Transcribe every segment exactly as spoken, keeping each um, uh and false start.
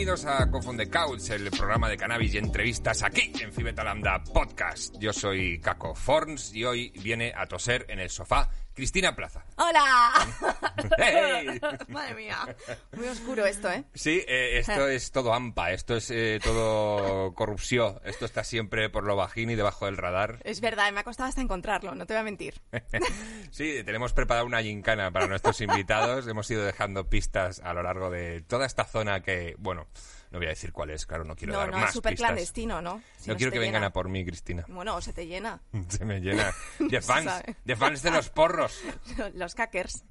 bienvenidos a Cough on the Couch, el programa de cannabis y entrevistas aquí en Phi Beta Lambda Podcast. Yo soy Caco Forns y hoy viene a toser en el sofá Cristina Plaza. ¡Hola! ¡Hey! Madre mía, muy oscuro esto, ¿eh? Sí, eh, esto es todo AMPA, esto es eh, todo corrupción, esto está siempre por lo bajín y debajo del radar. Es verdad, me ha costado hasta encontrarlo, no te voy a mentir. Sí, tenemos preparada una gincana para nuestros invitados, hemos ido dejando pistas a lo largo de toda esta zona que, bueno, no voy a decir cuál es, claro, no quiero no, dar no, más es súper pistas. clandestino, ¿no? Si no, no quiero que llena. vengan a por mí, Cristina. Bueno, o se te llena. Se me llena de No se fans, sabe. de fans de los porros. Los cackers.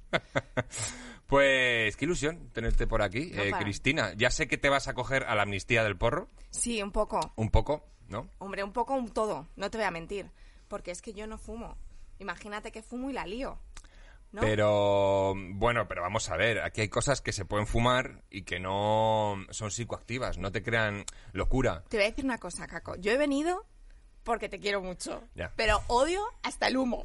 Pues qué ilusión tenerte por aquí, No eh, para. Cristina. Ya sé que te vas a coger a la amnistía del porro, Sí, un poco. un poco, ¿no? Hombre, un poco un todo, no te voy a mentir. Porque es que yo no fumo. Imagínate que fumo y la lío. ¿No? Pero, bueno, pero vamos a ver, aquí hay cosas que se pueden fumar y que no son psicoactivas, no te crean locura. Te voy a decir una cosa, Caco. Yo he venido porque te quiero mucho. Ya. Pero odio hasta el humo.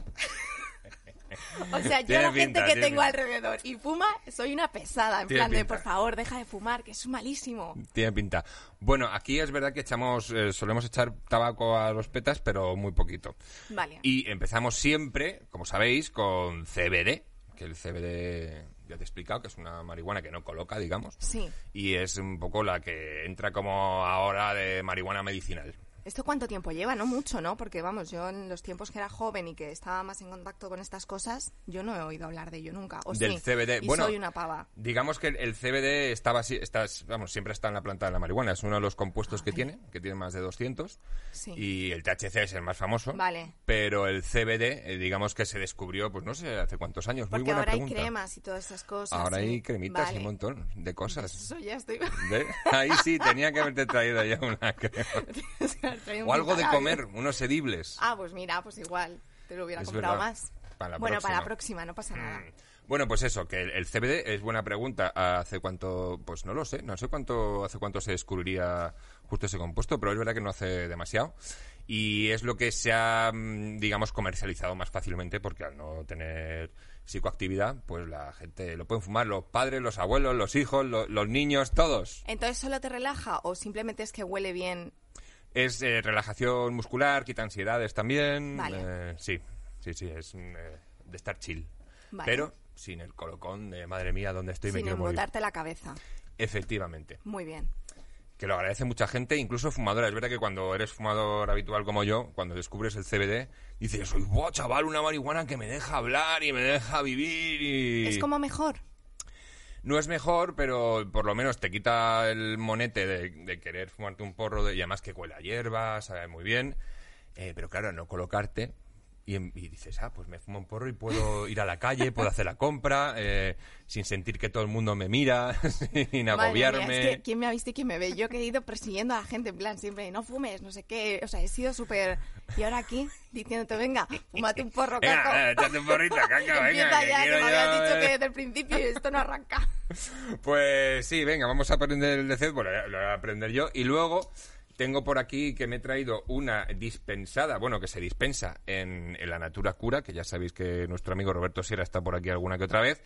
O sea, yo Tiene la gente pinta, que tiene tengo pinta. alrededor y fuma, soy una pesada. En Tiene plan de, pinta. por favor, deja de fumar, que es malísimo. Tiene pinta. Bueno, aquí es verdad que echamos, eh, solemos echar tabaco a los petas, pero muy poquito. Vale. Y empezamos siempre, como sabéis, con C B D, que el C B D, ya te he explicado, que es una marihuana que no coloca, digamos. Sí. Y es un poco la que entra como ahora de marihuana medicinal. ¿Esto cuánto tiempo lleva? No mucho, ¿no? Porque, vamos, yo en los tiempos que era joven y que estaba más en contacto con estas cosas, yo no he oído hablar de ello nunca. O Del sí, C B D. y Bueno, soy una pava. Digamos que el, el C B D estaba así, está, vamos, siempre está en la planta de la marihuana. Es uno de los compuestos que Vale. tiene, que tiene más de doscientos. Sí. Y el T H C es el más famoso. Vale. Pero el C B D, eh, digamos que se descubrió, pues no sé, hace cuántos años. Muy Porque buena ahora pregunta. hay cremas y todas esas cosas. Ahora sí. hay cremitas Vale. y un montón de cosas. Eso ya estoy... ¿Ve? Ahí sí, tenía que haberte traído ya una crema. O algo de comer, unos edibles. Ah, pues mira, pues igual. Te lo hubiera Es comprado verdad. más. Para la bueno, para la próxima. próxima, no pasa nada. Bueno, pues eso, que el, el C B D es buena pregunta. ¿Hace cuánto? Pues no lo sé, no sé cuánto hace cuánto se descubriría justo ese compuesto, pero es verdad que no hace demasiado. Y es lo que se ha, mm, digamos, comercializado más fácilmente, porque al no tener psicoactividad, pues la gente lo pueden fumar, los padres, los abuelos, los hijos, lo- los niños, todos. Entonces, ¿solo te relaja o simplemente es que huele bien? Es eh, relajación muscular, quita ansiedades también. Vale. eh, sí, sí, sí, es mm, eh, de estar chill. Vale. Pero sin el colocón de madre mía, ¿dónde estoy? Me Sin quiero morir. embotarte la cabeza. Efectivamente. Muy bien. Que lo agradece mucha gente, incluso fumadora. Es verdad que cuando eres fumador habitual como yo, cuando descubres el C B D, dices, soy ¡buah, chaval! Una marihuana que me deja hablar y me deja vivir y... ¿Es como mejor? No es mejor, pero por lo menos te quita el monete de, de querer fumarte un porro de, y además que huele a hierba, sabe muy bien. Eh, pero claro, no colocarte y, en- y dices, ah, pues me fumo un porro y puedo ir a la calle, puedo hacer la compra, eh, sin sentir que todo el mundo me mira, sin Madre mía, agobiarme. es que ¿quién me ha visto y quién me ve? Yo que he ido persiguiendo a la gente, en plan, siempre, no fumes, no sé qué. O sea, he sido súper... Y ahora aquí, diciéndote, venga, fúmate un porro, Caco. Venga, eh, échate un porrito, Caco, venga, Empieza que ya, que quiero me yo, habías dicho eh. que desde el principio y esto no arranca. Pues sí, venga, vamos a aprender el D C, bueno, lo voy a aprender yo. Y luego tengo por aquí que me he traído una dispensada, bueno, que se dispensa en, en la Natura Cura, que ya sabéis que nuestro amigo Roberto Sierra está por aquí alguna que otra vez.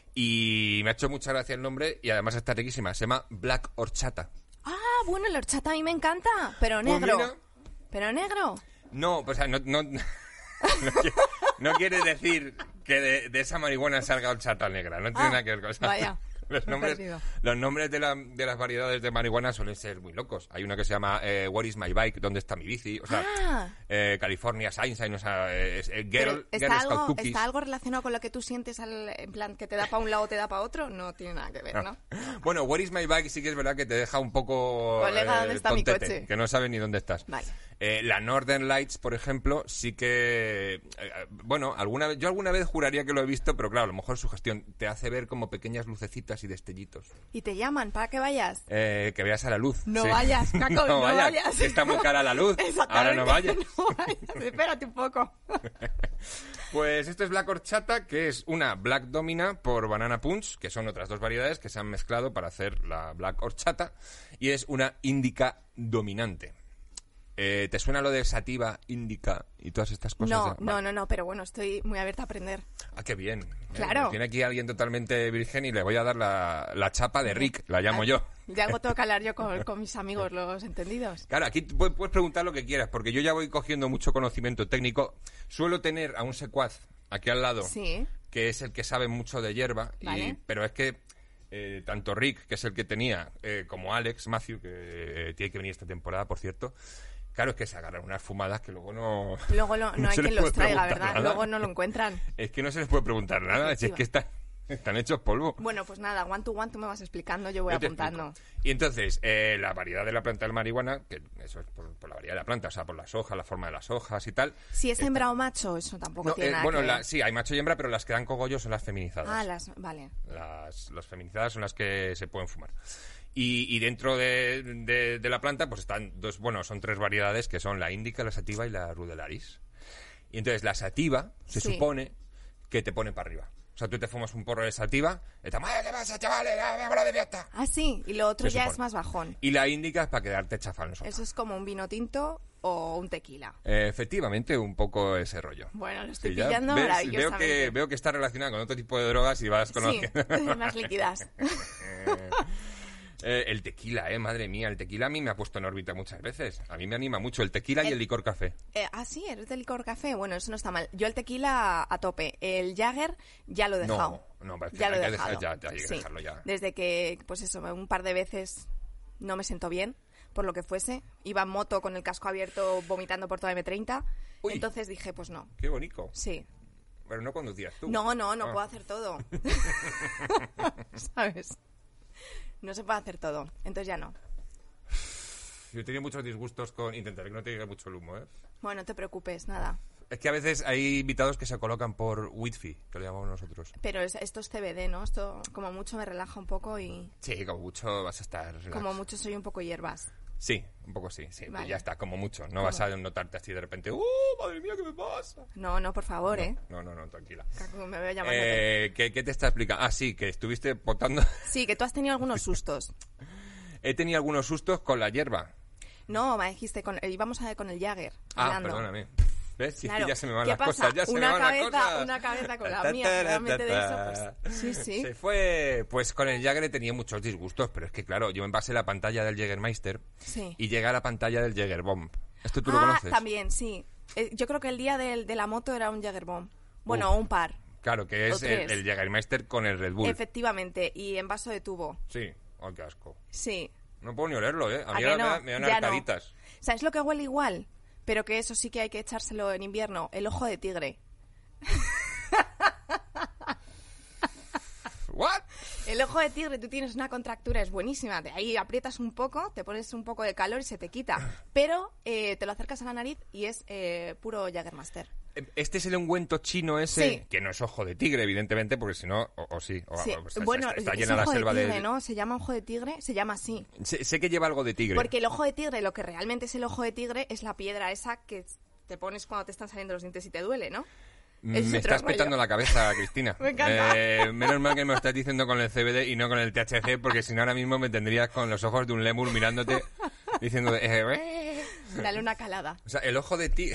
Y me ha hecho mucha gracia el nombre y además está riquísima. Se llama Black Horchata. Ah, bueno, el horchata a mí me encanta, pero Pues negro. mira. Pero negro. No, pues o sea, no, no, no, qui- no quiere decir que de, de esa marihuana salga horchata negra. No tiene Ah, nada que ver con eso. vaya. Los Me he nombres, perdido. los nombres de, la- de las variedades de marihuana suelen ser muy locos. Hay una que se llama eh, Where is my bike? ¿Dónde está mi bici? O sea, Ah. eh, California Sunshine, o sea, eh, es- eh, Pero Girl, ¿está, Girl Scout algo, Cookies. ¿Está algo relacionado con lo que tú sientes, al, en plan, que te da para un lado o te da para otro? No tiene nada que ver, ¿no? Bueno, Where is my bike sí que es verdad que te deja un poco Colega, eh, ¿dónde está mi tontete, coche? que no sabes ni dónde estás. Vale. Eh, la Northern Lights, por ejemplo, sí que... eh, bueno, alguna vez, yo alguna vez juraría que lo he visto, pero claro, a lo mejor su gestión te hace ver como pequeñas lucecitas y destellitos. Y te llaman para que vayas. Eh, que veas a la luz. No sí. vayas, Caco, no vayas. que está muy cara la luz. Exactamente. Ahora no vayas. No vayas. Espérate un poco. Pues esto es Black Horchata, que es una Black Domina por Banana Punch, que son otras dos variedades que se han mezclado para hacer la Black Horchata, y es una Indica dominante. Eh, ¿Te suena lo de sativa, indica y todas estas cosas? No, de- no, Vale. no, no, pero bueno, estoy muy abierta a aprender. Ah, qué bien. Eh, Claro. Tiene aquí alguien totalmente virgen y le voy a dar la, la chapa de Rick, la llamo Ah, yo. Ya algo tengo que hablar yo con, con mis amigos, los entendidos. Claro, aquí puedes preguntar lo que quieras, porque yo ya voy cogiendo mucho conocimiento técnico. Suelo tener a un secuaz aquí al lado, sí. que es el que sabe mucho de hierba, Vale. y, pero es que eh, tanto Rick, que es el que tenía, eh, como Alex, Matthew, que eh, tiene que venir esta temporada, por cierto, claro, es que se agarran unas fumadas que luego no... Luego lo, no, no hay se les quien los puede traiga, preguntar ¿verdad? nada. Luego no lo encuentran. Es que no se les puede preguntar nada, si es que están, están hechos polvo. Bueno, pues nada, one to one tú me vas explicando, yo voy Yo te apuntando. explico. Y entonces, eh, la variedad de la planta de marihuana, que eso es por, por la variedad de la planta, o sea, por las hojas, la forma de las hojas y tal. Si es está- hembra o macho, eso tampoco No, tiene eh, nada bueno, que ver. la- sí, hay macho y hembra, pero las que dan cogollos son las feminizadas. Ah, las... Vale. Las, las feminizadas son las que se pueden fumar. Y, y dentro de, de- de la planta, pues están dos, bueno, son tres variedades que son la índica, la sativa y la rudelaris. Y entonces la sativa se Sí. supone que te pone para arriba. O sea, tú te fumas un porro de sativa, y estás, "Madre, ¿qué pasa, chavales? Ya, me hablo de fiesta". Ah, sí, y lo otro Se ya supone. es más bajón. Y la índica es para quedarte chafado en el sofá. Eso es como un vino tinto o un tequila. Eh, efectivamente, un poco ese rollo. Bueno, lo estoy Sí, ya pillando ves, maravillosamente. veo que veo que está relacionada con otro tipo de drogas y vas Sí, conociendo. más líquidas. Eh, el tequila, eh, madre mía, el tequila a mí me ha puesto en órbita muchas veces. A mí me anima mucho el tequila y El- el licor café. Eh, ah, sí, eres de licor café. Bueno, eso no está mal. Yo el tequila a tope. El Jagger ya lo he No, dejado. no, parece ya que lo hay he que dejado. dejar- ya- ya hay que Sí. dejarlo ya. Desde que, pues eso, un par de veces no me siento bien, por lo que fuese. Iba en moto con el casco abierto vomitando por toda eme treinta. Uy. Entonces dije, pues no. Qué bonito. Sí. Pero no conducías tú. No, no, no Ah. puedo hacer todo. ¿Sabes? No se puede hacer todo. Entonces ya no. Yo he tenido muchos disgustos con... Intentaré que no te diga mucho el humo, ¿eh? Bueno, no te preocupes, nada. Es que a veces hay invitados que se colocan por Whitfi, que lo llamamos nosotros. Pero es- esto es ce be de, ¿no? Esto como mucho me relaja un poco y Sí, como mucho vas a estar... relax. como mucho soy un poco hierbas. Sí, un poco sí, sí. Vale. Ya está, como mucho. No ¿Cómo? vas a notarte así de repente... ¡Uh, madre mía, qué me pasa! No, no, por favor, ¿eh? No, no, no, tranquila. Caco, me veo llamándote. Eh, ¿qué, ¿Qué te está explicando? Ah, sí, que estuviste potando... Sí, que tú has tenido algunos sustos. He tenido algunos sustos con la hierba. No, me dijiste, con, íbamos a ver con el Jagger. Ah, hablando. perdóname. ¿Ves? Si es Claro. que ya se me van ¿Qué las pasa? cosas, ya se una me van cabeza, las cosas. Una cabeza con la Ta, mía, ta, ta, realmente de ta. eso, pues sí, sí. Se fue... Pues con el Jagger he tenido muchos disgustos, pero es que, claro, yo me pasé la pantalla del Jägermeister Sí. y llegué a la pantalla del Jägerbomb. ¿Esto tú lo Ah, conoces? también, sí. Eh, yo creo que el día del- de la moto era un Jägerbomb. Bueno, Uf. un par. Claro, que O es el, tres. el Jägermeister con el Red Bull. Efectivamente, y en vaso de tubo. Sí, oh, qué asco. Sí. No puedo ni olerlo, ¿eh? A ¿A mí que ahora me, no? da- me dan Ya no. arcaditas. ¿Sabes lo que huele igual? Pero que eso sí que hay que echárselo en invierno. El ojo de tigre. ¿What? El ojo de tigre, tú tienes una contractura, es buenísima. De ahí aprietas un poco, te pones un poco de calor y se te quita. Pero eh, te lo acercas a la nariz y es eh, puro Jägermeister. Este es el ungüento chino ese, Sí. que no es ojo de tigre, evidentemente, porque si no, o, o sí, o, Sí. o- está, Bueno, está- está es llena la ojo selva de tigre, de... ¿no? Se llama ojo de tigre, se llama así. Sé, sé que lleva algo de tigre. Porque el ojo de tigre, lo que realmente es el ojo de tigre, es la piedra esa que te pones cuando te están saliendo los dientes y te duele, ¿no? Mm, es me otro estás rollo. petando la cabeza, Cristina. Me encanta. Eh, menos mal que me lo estás diciendo con el ce be de y no con el te hache ce, porque si no ahora mismo me tendrías con los ojos de un lémur mirándote, diciendo... eh, eh. Dale una calada. O sea, el ojo de tigre...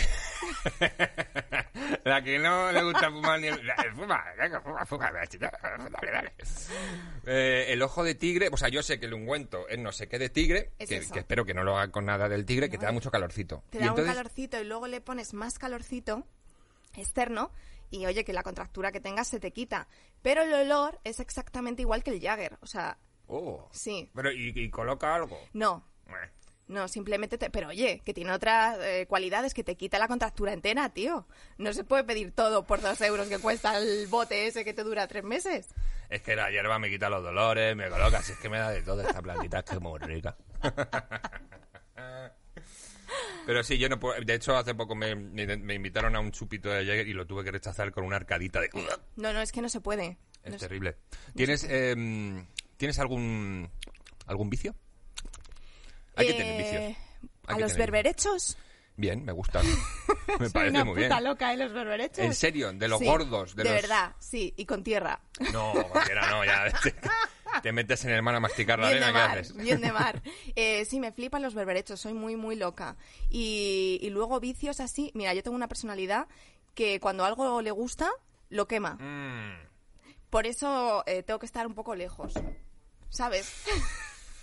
La que no le gusta fumar ni... el- la- Fuma, venga, fuma, fuma, dale, dale. Eh, el ojo de tigre... O sea, yo sé que el ungüento es no sé qué de tigre, Es que, eso. que espero que no lo haga con nada del tigre, que te da No. mucho calorcito. Te Y da entonces- un calorcito y luego le pones más calorcito externo y oye, que la contractura que tengas se te quita. Pero el olor es exactamente igual que el Jagger. O sea, Oh. sí. Pero, ¿y, y coloca algo? No, Eh. no, simplemente te... Pero oye, que tiene otras eh, cualidades que te quita la contractura entera, tío. No se puede pedir todo por dos euros que cuesta el bote ese que te dura tres meses. Es que la hierba me quita los dolores, me coloca, si es que me da de todo esta plantita, es que es muy rica. Pero sí, yo no puedo... De hecho, hace poco me, me- me invitaron a un chupito de Jäger y lo tuve que rechazar con una arcadita de... No, no, es que no se puede. Es No se- terrible. ¿Tienes, em, ¿tienes algún algún vicio? Hay que tener Eh, vicios. Hay ¿A que los tener berberechos? Bien, me gusta. Me Soy parece una muy puta bien. loca, ¿eh? Los berberechos. En serio, de los Sí, gordos. De, De los... verdad, sí, y con tierra. No, cualquiera no, ya. Te, te metes en el mar a masticar la Bien de arena, ¿qué mar, haces? bien de mar. Eh, sí, me flipan los berberechos, soy muy, muy loca. Y, y luego vicios así, mira, yo tengo una personalidad que cuando algo le gusta, lo quema. Mm. Por eso eh, tengo que estar un poco lejos, ¿sabes?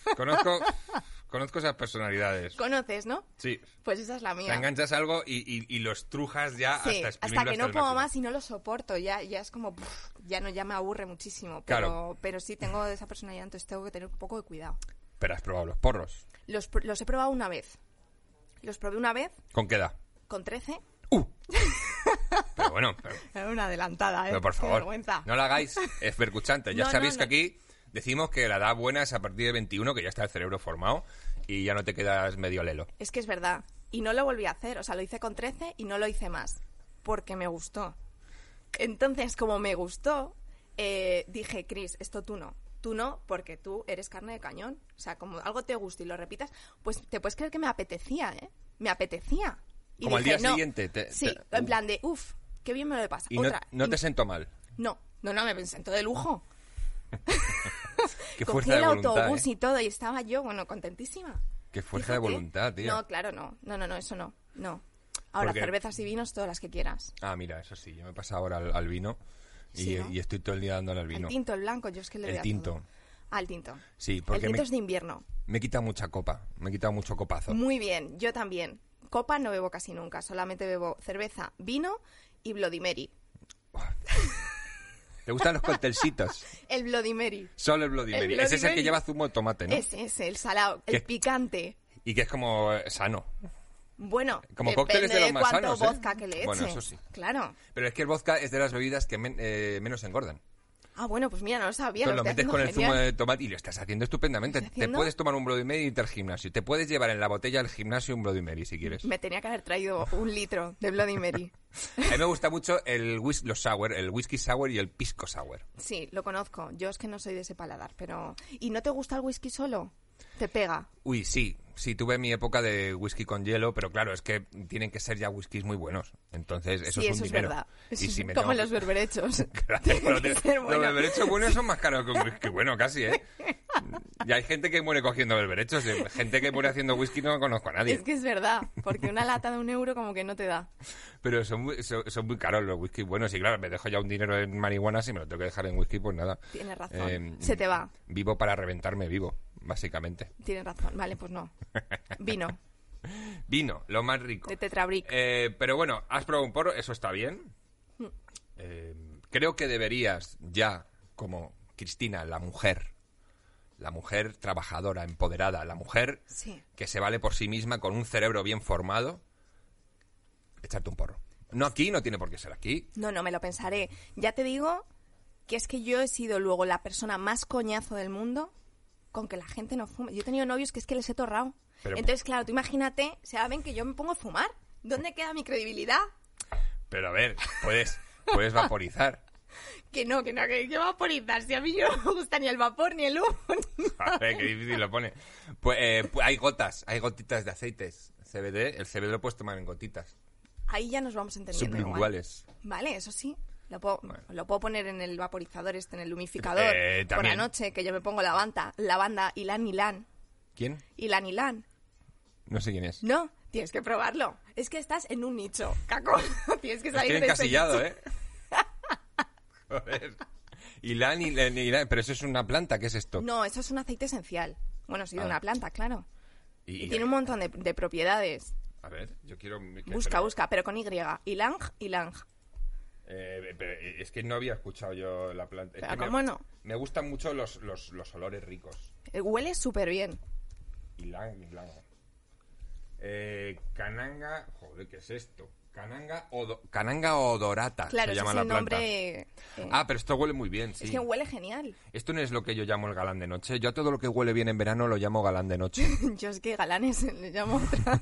Conozco, conozco esas personalidades. ¿Conoces, no? Sí. Pues esa es la Te mía. enganchas algo y, y, y lo estrujas ya Sí, hasta hasta exprimirlo que no el puedo máximo. más y no lo soporto. Ya, ya es como, pff, ya no, ya me aburre muchísimo. Pero, Claro. pero sí tengo esa personalidad, entonces tengo que tener un poco de cuidado. Pero has probado los porros. Los, pr- los he probado una vez. Los probé una vez ¿Con qué edad? con trece. ¡Uh! Pero bueno, pero, Era una adelantada, ¿eh? pero por Qué favor, vergüenza. no lo hagáis espercuchante. Ya No, sabéis no, que no. aquí decimos que la edad buena es a partir de veintiuno, que ya está el cerebro formado y ya no te quedas medio lelo. Es que es verdad. Y no lo volví a hacer. O sea, lo hice con trece y no lo hice más. Porque me gustó. Entonces, como me gustó, eh, dije, Chris, esto tú no. Tú no, porque tú eres carne de cañón. O sea, como algo te gusta y lo repitas, pues te puedes creer que me apetecía, ¿eh? Me apetecía. Y Como al dije, día no. siguiente. Te, Sí, te- en plan de, uff, qué bien me lo he pasado. Y no, Otra. no Y- te sentó mal. No, no, no, me sentó de lujo. Qué Cogí fuerza el de voluntad, autobús ¿eh? y todo y estaba yo, bueno, contentísima. Qué fuerza de Fíjate. voluntad, tío. No, claro, no. No, no, no, eso no. No. Ahora, Porque- cervezas y vinos, todas las que quieras. Ah, mira, eso sí. Yo me he pasado ahora al, al vino y, Sí, ¿no? y estoy todo el día dándole al El vino. tinto, el blanco, yo es que le El doy a tinto. todo. Ah, el tinto. Sí, El porque tinto me, es de invierno. me he quitado mucha copa. Me he quitado mucho copazo. Muy bien, yo también. Copa no bebo casi nunca, solamente bebo cerveza, vino y Bloody Mary. ¿Te gustan los coctelcitos? El Bloody Mary. Solo el Bloody El Mary. Bloody Ese es el que Mary. lleva zumo de tomate, ¿no? Ese, ese, el salado, el ¿Qué? picante. Y que es como eh, sano. Bueno, Como depende cócteles de los de más cuánto sanos, ¿eh? vodka que le eche. Bueno, eso sí. Claro. Pero es que el vodka es de las bebidas que men- eh, menos engordan. Ah, bueno, pues mira, no lo sabía. Entonces lo lo estoy metes con el haciendo zumo genial. de tomate y lo estás haciendo estupendamente. ¿Lo estoy Te haciendo? puedes tomar un Bloody Mary y irte al gimnasio. Te puedes llevar en la botella al gimnasio un Bloody Mary si quieres. Me tenía que haber traído un litro de Bloody Mary. A mí me gusta mucho el whis- los sour, el whisky sour y el pisco sour. Sí, lo conozco. Yo es que no soy de ese paladar, pero... ¿Y no te gusta el whisky solo? Te pega. Uy, sí, sí, tuve mi época de whisky con hielo, pero claro, es que tienen que ser ya whiskies muy buenos. Entonces, eso sí, es un eso dinero. es verdad. Eso Y es si me como tengo los que- berberechos. Claro, Tiene pero que te- ser los bueno. berberechos buenos son más caros que un whisky bueno, casi, ¿eh? Y hay gente que muere cogiendo berberechos. eh, Gente que muere haciendo whisky no conozco a nadie. Es que es verdad, porque una lata de un euro como que no te da. Pero son muy, son, son muy caros los whisky buenos. Y claro, me dejo ya un dinero en marihuana. Si me lo tengo que dejar en whisky, pues nada. Tienes razón. Eh, Se te va. Vivo para reventarme vivo, básicamente. Tienes razón. Vale, pues no. Vino, Vino, lo más rico. de Tetrabric. Eh, pero bueno, has probado un porro, eso está bien. Mm. Eh, creo que deberías ya, como Cristina, la mujer, la mujer trabajadora, empoderada, la mujer Sí. que se vale por sí misma con un cerebro bien formado, echarte un porro. No aquí, no tiene por qué ser aquí. No, no, me lo pensaré. Ya te digo que es que yo he sido luego la persona más coñazo del mundo con que la gente no fume. Yo he tenido novios que es que les he torrado. Pero- Entonces, claro, tú imagínate, saben que yo me pongo a fumar. ¿Dónde queda mi credibilidad? Pero a ver, puedes, puedes vaporizar. Que no, que no, que que vaporizar. Si a mí no me gusta ni el vapor ni el humo. ni A ver, qué difícil lo pone. Pues, eh, pues hay gotas, hay gotitas de aceites. C B D, el C B D lo puedes tomar en gotitas. Ahí ya nos vamos entendiendo. igual. Sublinguales. Vale, eso sí. Lo puedo, Bueno. lo puedo poner en el vaporizador, este, en el humificador. Eh, por también. la noche, que yo me pongo la banda, la banda Ilan Ilan. ¿Quién? Ilan Ilan. No sé quién es. No, tienes que probarlo. Es que estás en un nicho, caco. Tienes que Estoy salir de ese encasillado, nicho. ¿eh? Joder. Ilan, Ilan, Ilan. Pero eso es una planta, ¿qué es esto? No, eso es un aceite esencial. Bueno, sí, de Ah. una planta, claro. Y, Y tiene un montón de, de propiedades. A ver, yo quiero... que- Busca, pero- busca, pero con Y. Ilang, Ilang. Eh, pero es que no había escuchado yo la planta. Es Pero que ¿cómo me, no? me gustan mucho los, los, los olores ricos. Eh, Huele súper bien. Ilan, Ilan. Eh, cananga... Joder, ¿qué es esto? Cananga, odo, cananga odorata Claro, se ese llama es la el planta. nombre... eh, Ah, pero esto huele muy bien, sí. Es que huele genial. Esto no es lo que yo llamo el galán de noche. Yo a todo lo que huele bien en verano lo llamo galán de noche. Yo es que galanes le llamo otra.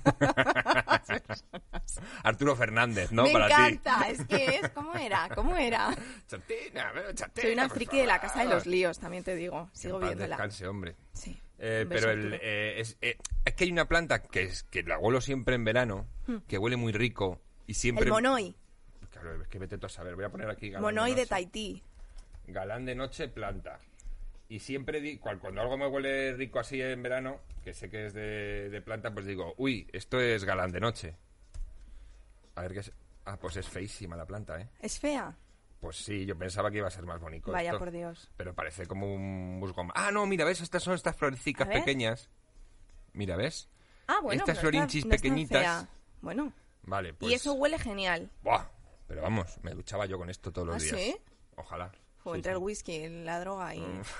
Arturo Fernández, ¿no? Me Para encanta, es que es... ¿Cómo era? ¿Cómo era? ti. Chatina, pero chatina, Soy una por friki de la Casa de los favor. Líos, también te digo. Sigo En paz viéndola. descanse, hombre. Sí. Eh, Un beso, pero el, Arturo. eh, es, eh, es que hay una planta que, es, que la huelo siempre en verano, que huele muy rico y siempre... Hmm. El monoi. Claro, es que vete tú a saber. Voy a poner aquí galán Monoi de de noche. Tahití. Galán de noche, planta. Y siempre, di, cual- cuando algo me huele rico así en verano, que sé que es de, de planta, pues digo, uy, esto es galán de noche. A ver qué es... Ah, pues es feísima la planta, ¿eh? Es fea. Pues sí, yo pensaba que iba a ser más bonito. Vaya esto, por Dios. Pero parece como un musgo. Ah, no, mira, ¿ves? Estas son estas florecicas pequeñas. Mira, ¿ves? Ah, bueno, estas pero florinchis no es tan pequeñitas. fea. Bueno. Vale, pues... Y eso huele genial. Buah, pero vamos, me duchaba yo con esto todos los ¿Ah, días. sí? Ojalá. O Sí, entre sí. el whisky, la droga y...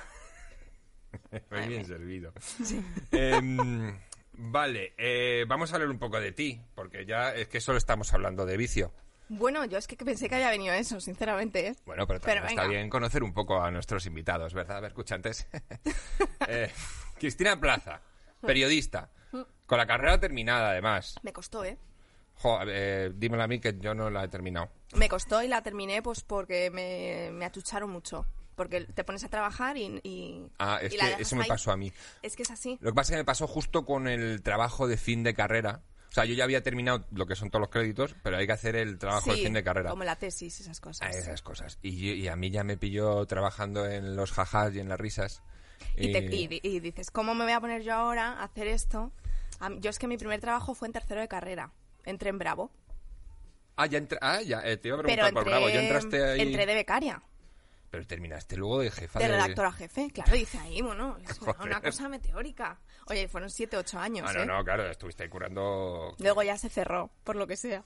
Muy bien servido. Eh, vale, eh, vamos a hablar un poco de ti, porque ya es que solo estamos hablando de vicio. Bueno, yo es que pensé que había venido eso, sinceramente, ¿eh? Bueno, pero también Pero está venga. bien conocer un poco a nuestros invitados, ¿verdad? A ver, escuchantes. eh, Cristina Plaza, periodista, con la carrera terminada, además. Me costó, ¿eh? Jo, eh, dímelo a mí que yo no la he terminado. Me costó y la terminé pues porque me, me achucharon mucho. Porque te pones a trabajar y... y Ah, es y la que dejas eso me ahí. pasó a mí. Es que es así. Lo que pasa es que me pasó justo con el trabajo de fin de carrera. O sea, yo ya había terminado lo que son todos los créditos, pero hay que hacer el trabajo Sí, de fin de carrera. como la tesis, esas cosas. A esas cosas. Y, y a mí ya me pilló trabajando en los jajás y en las risas. Y, te- y- y dices, ¿cómo me voy a poner yo ahora a hacer esto? A mí- yo es que mi primer trabajo fue en tercero de carrera. Entré en Bravo. Ah, ya entré... Ah, ya, eh, te iba a Pero preguntar entré, por Bravo. ¿Ya entraste ahí? entré de becaria. Pero terminaste luego de jefa De de... redactora jefe. Claro, dice ahí, bueno, es una, Joder. una cosa meteórica. Oye, fueron siete, ocho años, Ah, no, ¿eh? no, claro, estuviste ahí curando... Luego ya se cerró, por lo que sea.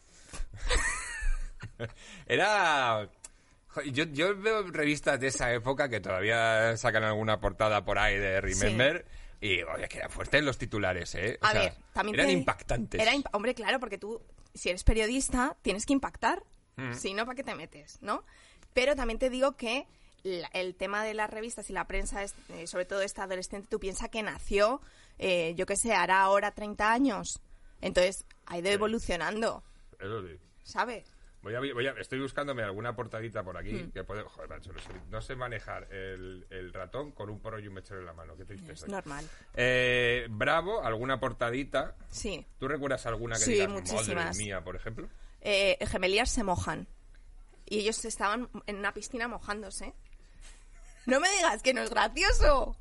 Era... jo, Yo, yo veo revistas de esa época que todavía sacan alguna portada por ahí de Remember y, oye, que eran fuertes los titulares, ¿eh? O A sea, ver, también eran te- impactantes. Era imp- Hombre, claro, porque tú, si eres periodista, tienes que impactar. Mm. Si no, ¿para qué te metes, no? Pero también te digo que la- el tema de las revistas y la prensa, es, eh, sobre todo esta adolescente, tú piensas que nació, eh, yo qué sé, hará ahora treinta años. Entonces, ha ido evolucionando, Eso sí. ¿sabes? Voy a, voy a- estoy buscándome alguna portadita por aquí Mm. que puede... Joder, macho, no sé, no sé manejar el, el ratón con un porro y un mechero en la mano. Qué triste Es soy. normal. Eh, Bravo, alguna portadita. Sí. ¿Tú recuerdas alguna que Sí, digas, muchísimas. madre mía, por ejemplo? Eh, Gemelías se mojan. Y ellos estaban en una piscina mojándose. No me digas que no es gracioso.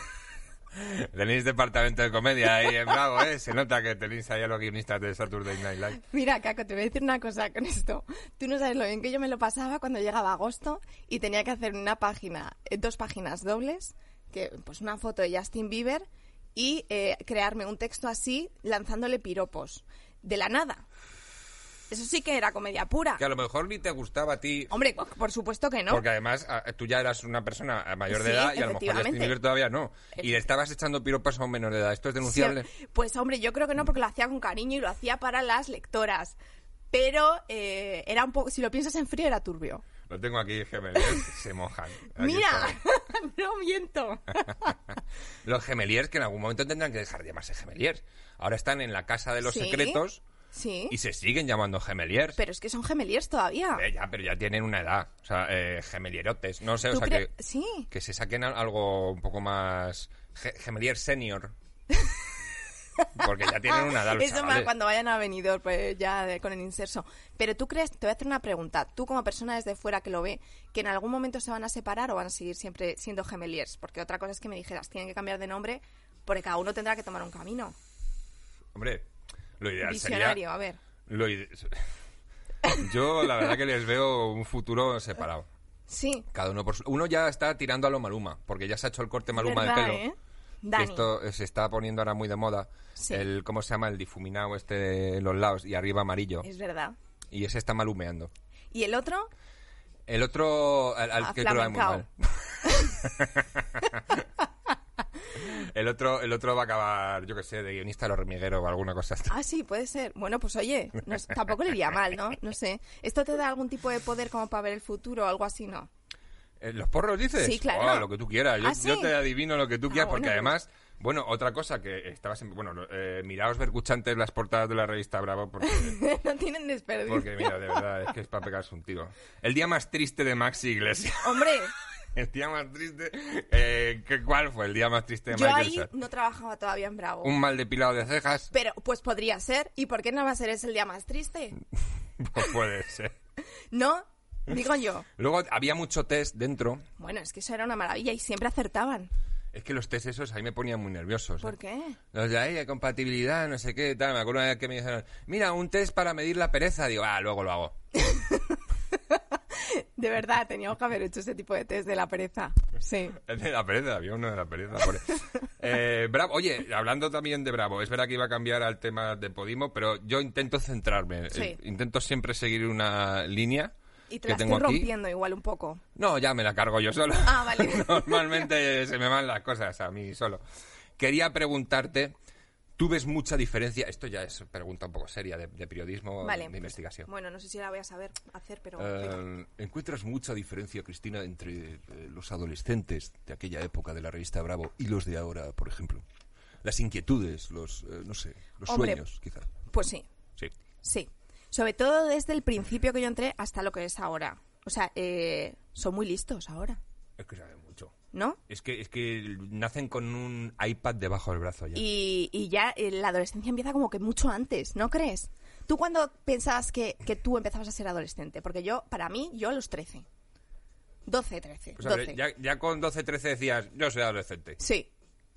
Tenéis departamento de comedia ahí en Bravo, ¿eh? Se nota que tenéis ahí a los guionistas de Saturday Night Live. Mira, Caco, te voy a decir una cosa con esto. Tú no sabes lo bien que yo me lo pasaba cuando llegaba agosto y tenía que hacer una página, eh, dos páginas dobles, que pues una foto de Justin Bieber y eh, crearme un texto así lanzándole piropos. De la nada. Eso sí que era comedia pura. Que a lo mejor ni te gustaba a ti, Hombre, por supuesto que no. porque además a- tú ya eras una persona mayor de Sí, edad y a lo mejor Justin efectivamente. Bieber todavía no. Y le estabas echando piropas a un menor de edad. ¿Esto es denunciable? Sí, pues hombre, yo creo que no, porque lo hacía con cariño y lo hacía para las lectoras. Pero eh, era un poco, si lo piensas en frío, era turbio. Lo tengo aquí, Gemeliers, se mojan. Aquí Mira, está. no miento. Los Gemeliers que en algún momento tendrán que dejar de llamarse Gemeliers. Ahora están en la casa de los Sí. secretos Sí, y se siguen llamando Gemeliers. pero es que son gemeliers todavía. Eh, ya, pero ya tienen una edad. O sea, eh, gemelierotes. No sé, o ¿Tú sea, cre- que, Sí. que se saquen a- algo un poco más... Ge- Gemelier senior. Porque ya tienen una edad los Eso más chavales. cuando vayan a Benidorm, pues ya de- con el inserso. Pero tú crees, te voy a hacer una pregunta. Tú como persona desde fuera que lo ve, que en algún momento se van a separar o van a seguir siempre siendo gemeliers. Porque otra cosa es que me dijeras, tienen que cambiar de nombre porque cada uno tendrá que tomar un camino. Hombre, lo ideal Visionario, sería... a ver. Lo ide- Yo la verdad que les veo un futuro separado. Sí. Cada uno por su... Uno ya está tirando a lo Maluma, porque ya se ha hecho el corte Maluma ¿Verdad, de pelo. eh? Que Dani. esto eh, se está poniendo ahora muy de moda. Sí. El, ¿cómo se llama? El difuminado este de los lados y arriba amarillo. Es verdad. Y ese está malumeando. ¿Y el otro? El otro, al, al A que creo que va muy flamencao. mal. el otro, el otro va a acabar, yo que sé, de guionista de los hormigueros o alguna cosa así. Ah, sí, puede ser. Bueno, pues oye, no es- tampoco le iría mal, ¿no? No sé. ¿Esto te da algún tipo de poder como para ver el futuro o algo así, no? Eh, ¿Los porros dices? Sí, claro. Oh, lo que tú quieras. Yo, ¿Ah, sí? yo te adivino lo que tú Ah, quieras, porque bueno, además, bueno, otra cosa que estabas en... Bueno, eh, miraos, vercuchantes, las portadas de la revista Bravo, porque... No tienen desperdicio. Porque, mira, de verdad, es que es para pegarse un tiro. El día más triste de Maxi Iglesias. Hombre, El día más triste... Eh, ¿qué- ¿Cuál fue el día más triste de yo Michael ahí Sarr? no trabajaba todavía en Bravo. Un mal depilado de cejas. Pero, pues podría ser. ¿Y por qué no va a ser ese el día más triste? Pues puede ser. ¿No? Digo yo. Luego había mucho test dentro. Bueno, es que eso era una maravilla y siempre acertaban. Es que los test esos ahí me ponían muy nerviosos. ¿Por ¿eh? qué? Los de ahí, de compatibilidad, no sé qué, tal. Me acuerdo una vez que me dijeron, mira, un test para medir la pereza. Digo, ah, luego lo hago. De De verdad, teníamos que haber hecho ese tipo de test de la pereza. Sí. El de la pereza, había uno de la pereza. Por... eh, Bravo, oye, hablando también de Bravo, es verdad que iba a cambiar al tema de Podimo, pero yo intento centrarme. Sí. Eh, intento siempre seguir una línea. Y te que la tengo estoy aquí. rompiendo igual un poco. No, ya me la cargo yo solo. Ah, vale. Normalmente se me van las cosas a mí solo. Quería preguntarte, ¿tú ves mucha diferencia? Esto ya es pregunta un poco seria de, de periodismo, Vale. de investigación. Bueno, no sé si la voy a saber hacer, pero... Eh, ¿Encuentras mucha diferencia, Cristina, entre eh, los adolescentes de aquella época de la revista Bravo y los de ahora, por ejemplo? Las inquietudes, los, eh, no sé, los Hombre, sueños, quizá. Pues sí, Sí. sí. Sobre todo desde el principio que yo entré hasta lo que es ahora. O sea, eh, son muy listos ahora, Es que saben mucho. ¿no? Es que, es que nacen con un iPad debajo del brazo ya. Y, y ya eh, la adolescencia empieza como que mucho antes, ¿no crees? ¿Tú cuándo pensabas que, que tú empezabas a ser adolescente? Porque yo, para mí, yo a los trece. doce, trece, Pues a ver, doce. ya, ya con doce, trece decías, yo soy adolescente. Sí.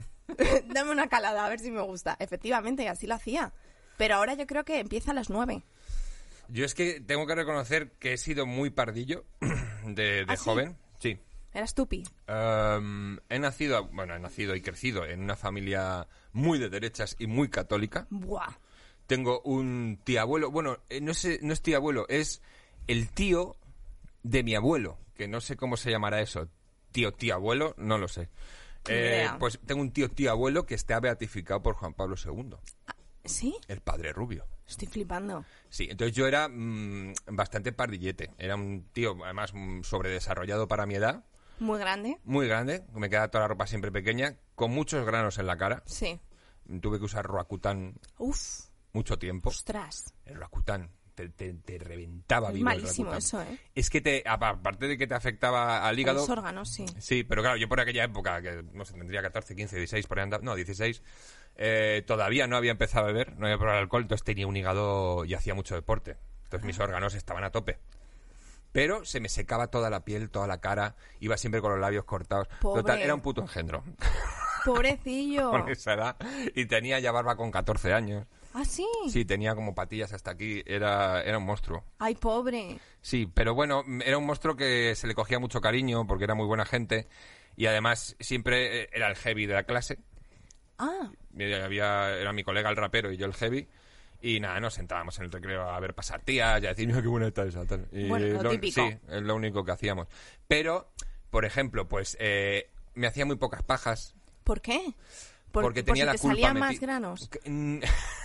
Dame una calada, a ver si me gusta. Efectivamente, así lo hacía. Pero ahora yo creo que empieza a las nueve. Yo es que tengo que reconocer que he sido muy pardillo de, de ¿Ah, sí? joven. Sí. Eras tupi. Um, he nacido, bueno, he nacido y crecido en una familia muy de derechas y muy católica. Buah. Tengo un tíabuelo, bueno, eh, no, es, no es tíabuelo, es el tío de mi abuelo, que no sé cómo se llamará eso. Tío, tíabuelo, no lo sé. Ni Eh, idea. pues tengo un tío, tíabuelo que está beatificado por Juan Pablo segundo, ¿Sí? el padre rubio. Estoy flipando. Sí, entonces yo era mmm, bastante pardillete. Era un tío, además, mm, sobredesarrollado para mi edad, Muy grande. muy grande, me quedaba toda la ropa siempre pequeña, con muchos granos en la cara. Sí. Tuve que usar Roacutan Uf, mucho tiempo. ostras. El Roacutan te, te, te reventaba Es vivo el malísimo Roacutan. eso, ¿eh? Es que te, apa- aparte de que te afectaba al A hígado... los órganos, sí. Sí, pero claro, yo por aquella época, que no sé, tendría catorce, quince, dieciséis, por ahí andaba, no, dieciséis, eh, todavía no había empezado a beber, no había probado el alcohol, entonces tenía un hígado y hacía mucho deporte. Entonces mis órganos estaban a tope. Pero se me secaba toda la piel, toda la cara, iba siempre con los labios cortados. Pobre. Total, era un puto engendro Pobrecillo. con esa edad. Y tenía ya barba con catorce años. ¿Ah, sí? Sí, tenía como patillas hasta aquí, era, era un monstruo. Ay, pobre. Sí, pero bueno, era un monstruo que se le cogía mucho cariño porque era muy buena gente y además siempre eh, era el heavy de la clase. Ah, Eh, Había, era mi colega el rapero y yo el heavy. Y nada, nos sentábamos en el recreo a ver pasar tías y a decir, mira qué buena está esa. Tal. Y Bueno, lo típico. Sí, es lo único que hacíamos. Pero, por ejemplo, pues eh, me hacía muy pocas pajas. ¿por qué? Por- porque tenía la te culpa. salían meti- más granos. Que- mm.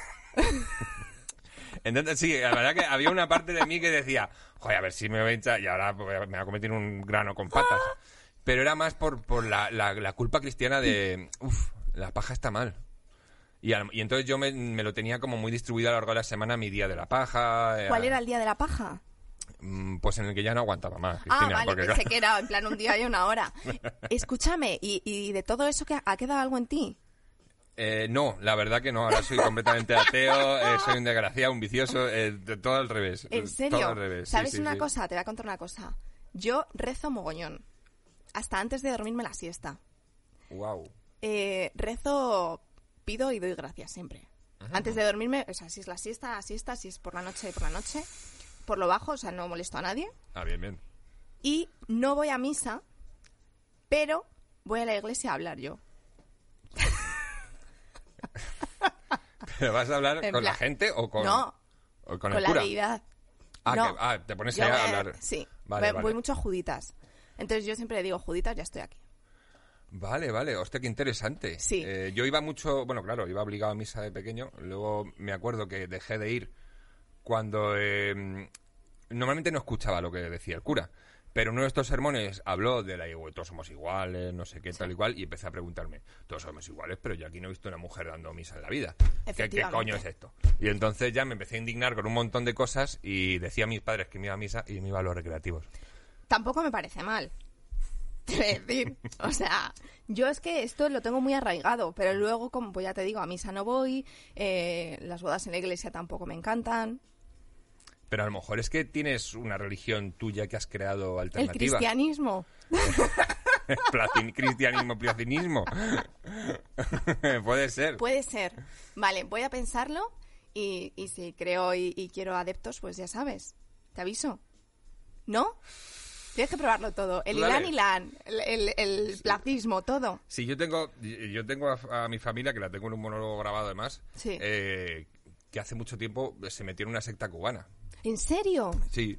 Entonces, sí, la verdad que había una parte de mí que decía, joder, a ver si me voy a hinchar y ahora pues, me va a cometer un grano con patas. Pero era más por, por la, la, la culpa cristiana de, uff, la paja está mal. Y, al- y entonces yo me, me lo tenía como muy distribuido a lo largo de la semana, mi día de la paja. eh, ¿Cuál era el día de la paja? mm, Pues en el que ya no aguantaba más, Ah, Cristina. vale, porque, pensé claro, que era en plan un día y una hora. Escúchame, ¿y, y de todo eso que ha quedado algo en ti? eh, no, la verdad que no. Ahora soy completamente ateo, eh, soy un desgraciado, un vicioso, eh, de- todo al revés. ¿En serio? Todo al revés. sí, ¿Sabes sí, una sí. cosa? Te voy a contar una cosa. Yo rezo mogollón. Hasta antes de dormirme la siesta. Guau. Eh, rezo, pido y doy gracias siempre. Antes de dormirme, o sea, si es la siesta, la siesta, si es por la noche, por la noche. Por lo bajo, o sea, no molesto a nadie. Ah, bien, bien. Y no voy a misa, pero voy a la iglesia a hablar yo. ¿Pero vas a hablar En con la plan- gente o con, No, o con, con el la cura? deidad. Ah, No. que- ah, te pones Yo ahí a voy- hablar. Sí, Vale, voy, vale. voy mucho a Juditas. Entonces yo siempre le digo, Juditas, ya estoy aquí. Vale, vale, hostia, qué interesante. Sí. Eh, yo iba mucho, bueno, claro, iba obligado a misa de pequeño. Luego me acuerdo que dejé de ir cuando eh, normalmente no escuchaba lo que decía el cura. Pero en uno de estos sermones habló de la igualdad, todos somos iguales, no sé qué, tal y cual, y empecé a preguntarme, todos somos iguales, pero yo aquí no he visto una mujer dando misa en la vida. ¿Qué, qué Efectivamente. coño es esto? Y entonces ya me empecé a indignar con un montón de cosas y decía a mis padres que me iba a misa y me iba a los recreativos. Tampoco me parece mal. Te voy a decir, o sea, yo es que esto lo tengo muy arraigado, pero luego, como pues ya te digo, a misa no voy, eh, las bodas en la iglesia tampoco me encantan. Pero a lo mejor es que tienes una religión tuya que has creado El alternativa. cristianismo. Placin- cristianismo, placinismo. Puede ser. Puede ser. Vale, voy a pensarlo y, y si creo y, y quiero adeptos, pues ya sabes. Te aviso. ¿No? Tienes que probarlo todo. El Dale. Ilan Ilan, el, el, el platismo, todo. Sí, yo tengo, yo tengo a, a mi familia, que la tengo en un monólogo grabado además, Sí. eh, que hace mucho tiempo se metió en una secta cubana. ¿En serio? Sí,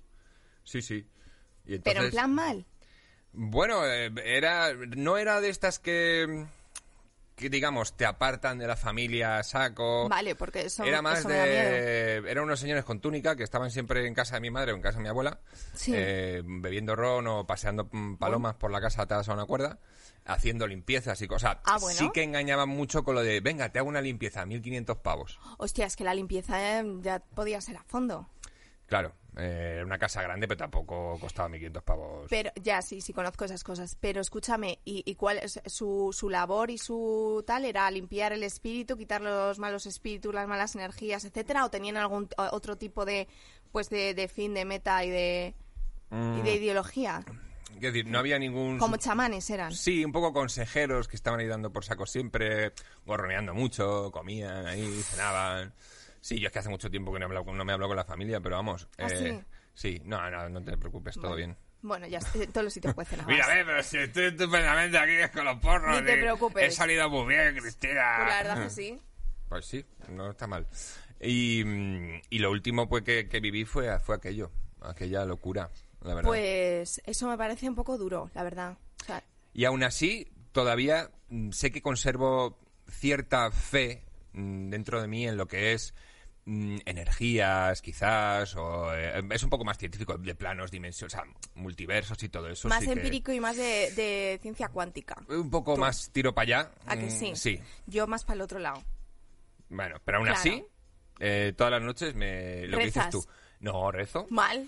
sí, sí. Y entonces, Pero en plan mal. Bueno, eh, era, no era de estas que, que, digamos, te apartan de la familia a saco. Vale, porque eso, Era más eso me da miedo. de... Eran unos señores con túnica que estaban siempre en casa de mi madre o en casa de mi abuela, Sí. eh, bebiendo ron o paseando mm, palomas por la casa atadas a una cuerda, haciendo limpiezas y cosas. Ah, bueno. Sí que engañaban mucho con lo de, venga, te hago una limpieza, mil quinientos pavos. Hostia, es que la limpieza eh, ya podía ser a fondo. Claro, eh, era una casa grande, pero tampoco costaba mil quinientos pavos. Pero ya, sí, sí, conozco esas cosas. Pero escúchame, ¿y, y cuál es su, su labor y su tal? ¿Era limpiar el espíritu, quitar los malos espíritus, las malas energías, etcétera? ¿O tenían algún o- otro tipo de, pues de, de fin, de meta y de, y de ideología? Es decir, no había ningún... Como chamanes eran. Sí, un poco consejeros que estaban ahí dando por saco siempre, gorroneando mucho, comían ahí, cenaban. Sí, yo es que hace mucho tiempo que no, he hablado, no me hablo con la familia, pero vamos. ¿Ah, eh, sí? no, no, no te preocupes, todo Vale. bien. Bueno, ya en todos los sitios cuecen habas. Mira, ve, pero si estoy estupendamente aquí con los porros. Ni te y preocupes. He salido muy bien, Cristina. Pues la verdad que sí. Pues sí, no está mal. Y, mm, y lo último pues que, que viví fue, fue aquello, aquella locura, la verdad. Pues eso me parece un poco duro, la verdad. O sea, Y aún así, todavía mm, sé que conservo cierta fe mm, dentro de mí en lo que es mm, energías, quizás, o eh, es un poco más científico, de planos, dimensiones, o sea, multiversos y todo eso. más sí que- empírico y más de, de ciencia cuántica. un poco Tú. más tiro para allá. ¿A que Mm, sí? Sí. Yo más para el otro lado. Bueno, pero aún Claro. así, eh, todas las noches me lo que dices ¿Rezas? tú. No, rezo. Mal.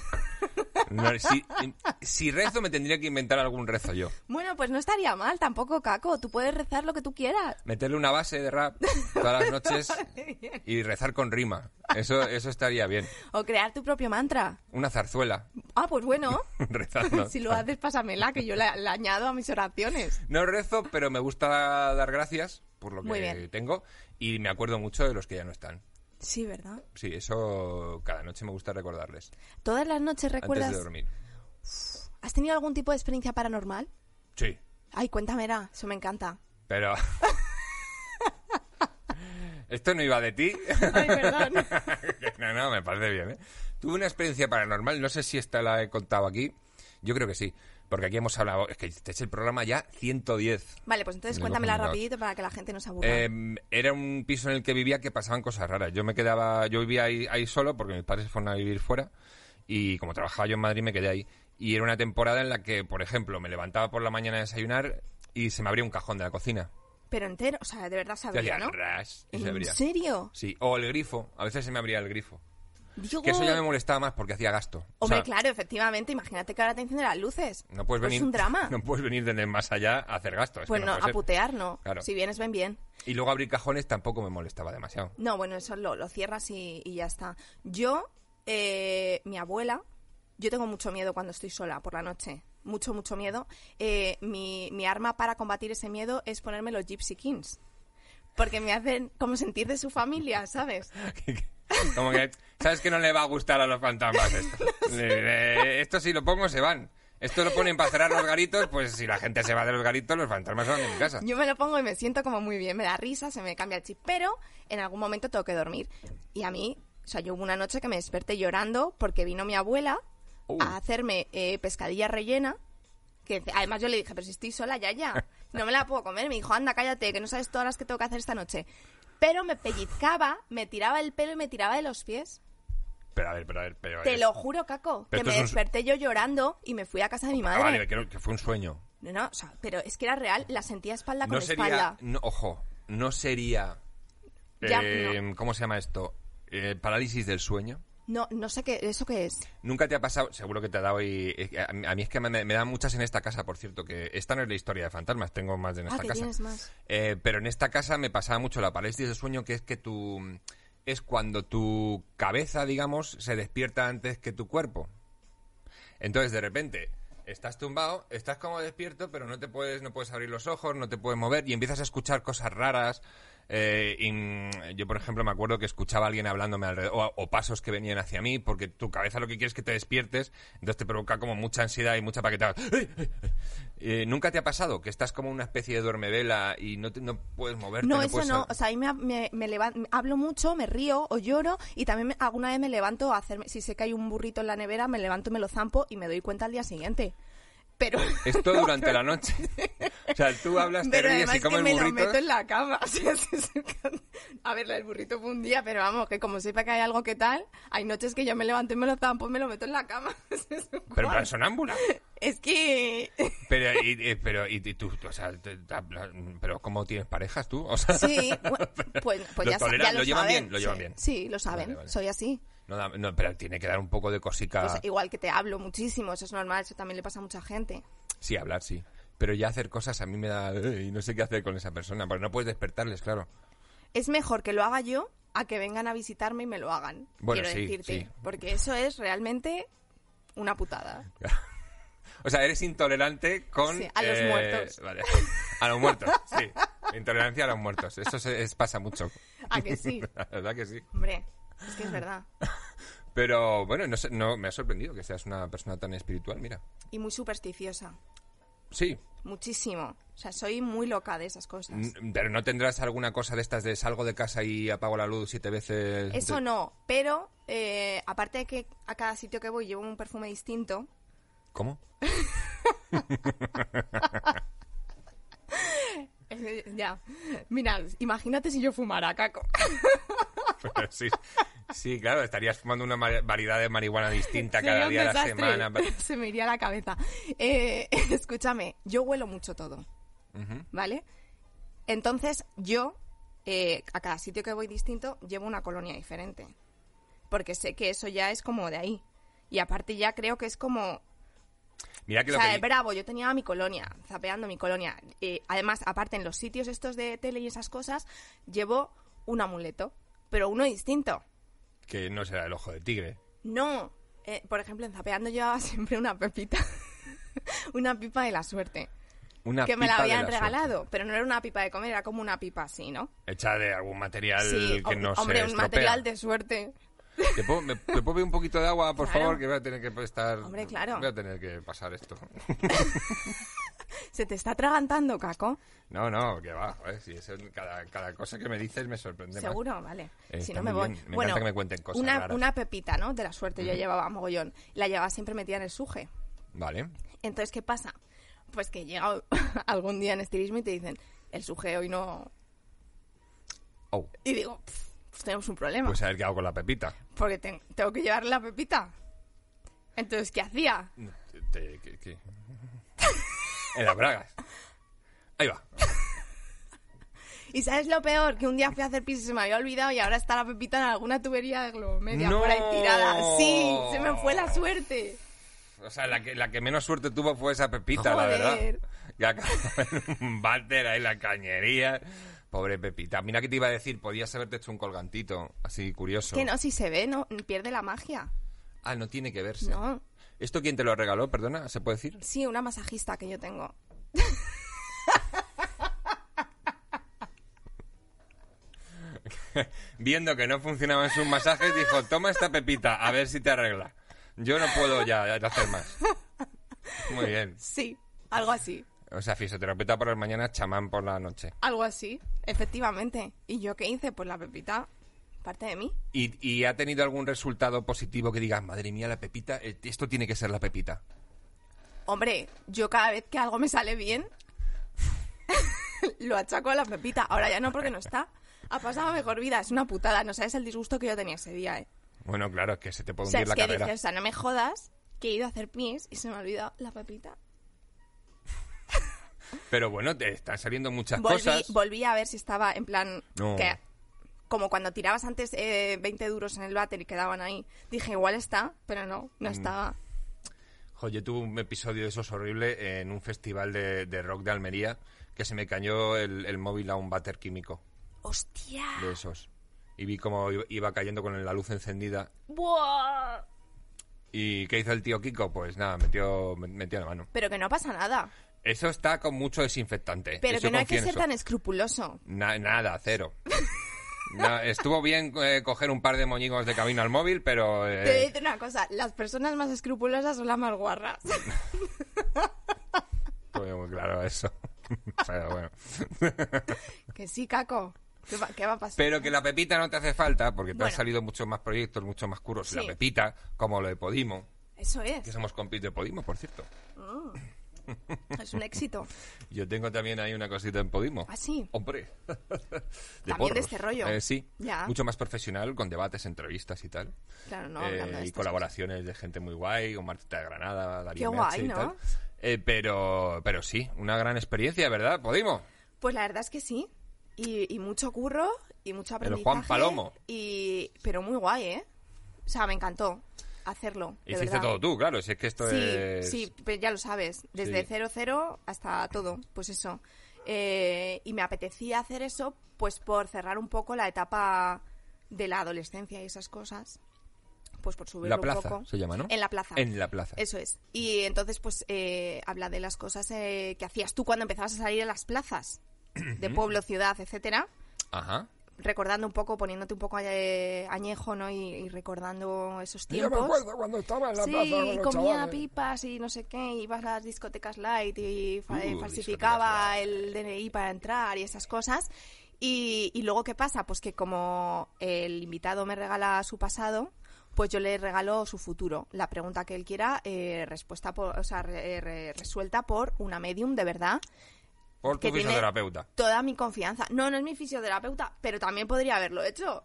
No, si, si rezo me tendría que inventar algún rezo yo. Bueno, pues no estaría mal tampoco, Caco. Tú puedes rezar lo que tú quieras. Meterle una base de rap todas las noches y rezar con rima. Eso, eso estaría bien. O crear tu propio mantra. Una zarzuela. Ah, pues bueno. Rezando. Si lo haces, pásamela, que yo la, la añado a mis oraciones. No rezo, pero me gusta dar gracias por lo Muy que bien. tengo y me acuerdo mucho de los que ya no están. Sí, ¿verdad? Sí, eso cada noche me gusta recordarles. Todas las noches recuerdas... Antes de dormir. ¿Has tenido algún tipo de experiencia paranormal? Sí, Ay, cuéntamela. Eso me encanta. pero... Esto no iba de ti. Ay, perdón. No, no, me parece bien, ¿eh? Tuve una experiencia paranormal, no sé si esta la he contado aquí. Yo creo que sí, porque aquí hemos hablado... Es que este es el programa ya ciento diez. Vale, pues entonces Le cuéntamela cojo un rapidito para que la gente no se aburra. Eh, era un piso en el que vivía que pasaban cosas raras. Yo me quedaba... Yo vivía ahí, ahí solo porque mis padres se fueron a vivir fuera y como trabajaba yo en Madrid me quedé ahí. Y era una temporada en la que, por ejemplo, me levantaba por la mañana a desayunar y se me abría un cajón de la cocina. Pero entero, o sea, de verdad Se sabría, hacía ¿no? ras y se ¿En abría. serio? Sí, o el grifo. A veces se me abría el grifo. Digo... Que eso ya me molestaba más porque hacía gasto. O Hombre, sea, claro, efectivamente. Imagínate que ahora te encienden las luces. No puedes Pues venir, es un drama. No puedes venir desde más allá a hacer gasto. es que Pues no no, puede a ser. putear no. Claro. Si vienes, ven bien. Y luego abrir cajones tampoco me molestaba demasiado. No, bueno, eso lo, lo cierras y, y ya está. Yo, eh, mi abuela, yo tengo mucho miedo cuando estoy sola por la noche. Mucho, mucho miedo. Eh, mi, mi arma para combatir ese miedo es ponerme los Gypsy Kings. Porque me hacen como sentir de su familia, ¿sabes? Como que, ¿sabes que no le va a gustar a los fantasmas esto? Eh, esto si lo pongo se van. Esto lo ponen para cerrar los garitos, pues si la gente se va de los garitos, los fantasmas se van de mi casa. Yo me lo pongo y me siento como muy bien, me da risa, se me cambia el chip, pero en algún momento tengo que dormir. Y a mí, o sea, yo hubo una noche que me desperté llorando porque vino mi abuela Uh. a hacerme eh, pescadilla rellena, que además yo le dije, pero si estoy sola, ya, ya, no me la puedo comer. Me dijo, anda, cállate, que no sabes todas las que tengo que hacer esta noche. Pero me pellizcaba, me tiraba el pelo y me tiraba de los pies. Pero a ver, pero a ver, pero... Te es- lo juro, Caco, Pero que esto me es un- desperté yo llorando y me fui a casa de mi Ah, madre. vale, creo que fue un sueño. No, no, o sea, pero es que era real, la sentía espalda con No sería... espalda. no, ojo, no sería... Ya, eh, ¿Cómo se llama esto? Eh, parálisis del sueño. No, no sé qué, ¿eso qué es? ¿Nunca te ha pasado? Seguro que te ha dado y... eh, A mí a mí es que me, me dan muchas en esta casa, por cierto, que esta no es la historia de fantasmas, tengo más de en Ah, esta que casa. tienes más. Eh, pero en esta casa me pasaba mucho la parálisis del sueño, que es que tu... es cuando tu cabeza, digamos, se despierta antes que tu cuerpo. Entonces, de repente, estás tumbado, estás como despierto, pero no te puedes, no puedes abrir los ojos, no te puedes mover y empiezas a escuchar cosas raras, Eh, y yo, por ejemplo, me acuerdo que escuchaba a alguien hablándome alrededor, o, o pasos que venían hacia mí, porque tu cabeza lo que quiere es que te despiertes, entonces te provoca como mucha ansiedad y mucha paquetada. ¡Eh, eh, eh! Eh, ¿Nunca te ha pasado que estás como una especie de duermevela y no, te, no puedes moverte? No, no eso puedes no. sal- O sea, ahí me, me, me levan- hablo mucho, me río o lloro y también me- alguna vez me levanto a hacerme... Si sé que hay un burrito en la nevera, me levanto y me lo zampo y me doy cuenta al día siguiente. Pero... Esto durante la noche. O sea, tú hablas, te Pero ríes además y comes que me lo burritos. meto en la cama. O sea, es- es- a ver, el burrito fue un día, pero vamos, que como sepa que hay algo que tal, hay noches que yo me levanto y me lo zampo y me lo meto en la cama. Pero en plan sonámbula. Es que... Pero, y, y- pero, y, y tú, tú, o sea, te- te- pero ¿cómo tienes parejas tú? O sea, Sí, bueno, pues, pues ¿Lo ya, sa- toleran? ya lo, ¿Lo llevan saben. bien? Lo llevan Sí, bien. Sí, lo saben. Vale, vale. Soy así. no, da- no, pero tiene que dar un poco de cosica. Pues igual que te hablo muchísimo, eso es normal, eso también le pasa a mucha gente. Sí, hablar, sí. Pero ya hacer cosas a mí me da... "Eh", y no sé qué hacer con esa persona, porque no puedes despertarles, claro. Es mejor que lo haga yo a que vengan a visitarme y me lo hagan. Bueno, quiero sí, decirte. sí. Porque eso es realmente una putada. O sea, eres intolerante con... Sí, a los muertos. Vale. A los muertos, sí. Intolerancia a los muertos. Eso se, es- pasa mucho. ¿A que sí? La verdad que sí. Hombre, es que es verdad. Pero bueno, no, sé, no me ha sorprendido que seas una persona tan espiritual, mira. Y muy supersticiosa. Sí, Muchísimo. O sea, soy muy loca de esas cosas. n- pero ¿no tendrás alguna cosa de estas de salgo de casa y apago la luz siete veces? Eso no, pero eh, aparte de que a cada sitio que voy llevo un perfume distinto, ¿Cómo? eh, ya. Mira, imagínate si yo fumara, Caco. Pero sí, sí, claro, estarías fumando una ma- variedad de marihuana distinta cada Sería un día de la desastre. semana. Se me iría la cabeza. Eh, escúchame, yo huelo mucho todo, Ujú. ¿vale? Entonces, yo, eh, a cada sitio que voy distinto, llevo una colonia diferente. Porque sé que eso ya es como de ahí. Y aparte ya creo que es como... Mira que O lo sea, que... es bravo, yo tenía mi colonia, zapeando mi colonia. Eh, además, aparte, en los sitios estos de tele y esas cosas, llevo un amuleto, pero uno distinto. que no será el ojo de tigre. No, eh, por ejemplo, en zapeando llevaba siempre una pepita, una pipa de la suerte, Una que me la pipa de habían la regalado, suerte. pero no era una pipa de comer, era como una pipa así, ¿no? Hecha de algún material Sí, que hom- no hombre, se un estropea. material de suerte. ¿Te puedo, me- ¿te puedo pedir un poquito de agua, por Claro. favor? Que voy a tener que estar... Hombre, claro. Voy a tener que pasar esto. ¿Se te está atragantando, Caco? No, no, que va. Joder, si eso, cada, cada cosa que me dices me sorprende más. Seguro, vale. Eh, si está no me muy voy. bien. Me bueno, encanta que me cuenten cosas una, raras. una pepita, ¿no? De la suerte yo llevaba mogollón. La llevaba siempre metida en el suje. Vale. Entonces, ¿qué pasa? Pues que llega algún día en estilismo y te dicen, el suje hoy no... Oh, Y digo, "Pff, pues tenemos un problema. pues a ver qué hago con la pepita. Porque te- tengo que llevarle la pepita. Entonces, ¿qué hacía? Te- que- que- En las bragas. Ahí va. ¿Y sabes lo peor? Que un día fui a hacer pis y se me había olvidado y ahora está la pepita en alguna tubería de globo media ¡No! por ahí tirada. Sí, se me fue la suerte. O sea, la que, la que menos suerte tuvo fue esa pepita, la Joder. verdad. Que acabó en un váter ahí en la cañería. Pobre Pepita. Mira que te iba a decir, podías haberte hecho un colgantito, así curioso. Que no, si se ve, no pierde la magia. Ah, no tiene que verse. No. ¿Esto quién te lo regaló? Perdona, ¿se puede decir? Sí, una masajista que yo tengo. Viendo que no funcionaban sus masajes, dijo, toma esta Pepita, a ver si te arregla. Yo no puedo ya hacer más. Muy bien. Sí, algo así. O sea, fisioterapeuta por las mañanas, chamán por la noche. Algo así, efectivamente. ¿Y yo qué hice? Pues la pepita, parte de mí. ¿Y, y ha tenido algún resultado positivo que digas, madre mía, la Pepita, eh, esto tiene que ser la Pepita? Hombre, yo cada vez que algo me sale bien, lo achaco a la pepita. Ahora ya no, porque no está. Ha pasado mejor vida, es una putada. No sabes el disgusto que yo tenía ese día, ¿eh? Bueno, claro, es que se te puede O sea, hundir es la que carrera. dices, o sea, no me jodas que he ido a hacer pis y se me ha olvidado la pepita. Pero bueno, te están saliendo muchas Volví, cosas. volví a ver si estaba en plan... No. Que, como cuando tirabas antes eh, veinte duros en el váter y quedaban ahí. Dije, igual está, pero no, no Mm. estaba. Jo, yo tuve un episodio de esos horrible en un festival de, de rock de Almería, que se me cayó el, el móvil a un váter químico ¡Hostia! de esos. Y vi cómo iba- iba cayendo con la luz encendida. ¡Buah! ¿Y qué hizo el tío Kiko? Pues nada, metió, metió la mano. Pero que no pasa nada. Eso está con mucho desinfectante. Pero eso que no hay que confía en ser eso. tan escrupuloso. Na- nada, cero. No, estuvo bien eh, coger un par de moñigos de camino al móvil, pero... eh, Te voy a decir una cosa, las personas más escrupulosas son las más guarras. fue muy claro eso. Pero bueno. Que sí, Caco. ¿Qué va, qué va a pasar? Pero que la pepita no te hace falta, porque te Bueno. han salido muchos más proyectos, muchos más curros. Sí. La pepita, como lo de Podimo, Eso es. que somos compis de Podimo, por cierto. Es un éxito. Yo tengo también ahí una cosita en Podimo. ¿Ah, sí? Hombre. De También porros. de este rollo. Eh, sí. Ya. Mucho más profesional, con debates, entrevistas y tal. Claro, no, Eh, hablando de y estas colaboraciones de gente muy guay, con Martita de Granada, Darío Qué Merche guay, y ¿no? tal. Eh, pero, pero sí, una gran experiencia, ¿verdad? Podimo. Pues la verdad es que sí. Y, y mucho curro y mucho aprendizaje. Juan Palomo. Y, pero muy guay, ¿eh? O sea, me encantó hacerlo. de Hiciste verdad. todo tú, claro, si es que esto Sí, es... sí, pues ya lo sabes. Desde Sí. cero cero hasta todo. Pues eso. Eh, y me apetecía hacer eso pues por cerrar un poco la etapa de la adolescencia y esas cosas. Pues por subirlo La plaza, un poco. se llama, ¿no? En la plaza. En la plaza. Eso es. Y entonces, pues, eh, habla de las cosas eh, que hacías tú cuando empezabas a salir a las plazas de pueblo, ciudad, etcétera. Ajá. Recordando un poco, poniéndote un poco eh, añejo, ¿no? Y, y recordando esos Yo me tiempos. acuerdo cuando estaba en la Sí, plaza con y los comía chavales. pipas y no sé qué, ibas a las discotecas light y fa- Uh, falsificaba discotecas el D N I para entrar y esas cosas. Y, y luego, ¿qué pasa? Pues que como el invitado me regala su pasado, pues yo le regalo su futuro. La pregunta que él quiera, eh, respuesta por, o sea, re- re- resuelta por una medium de verdad. Por tu que tiene fisioterapeuta. Toda mi confianza. No, no es mi fisioterapeuta, pero también podría haberlo hecho.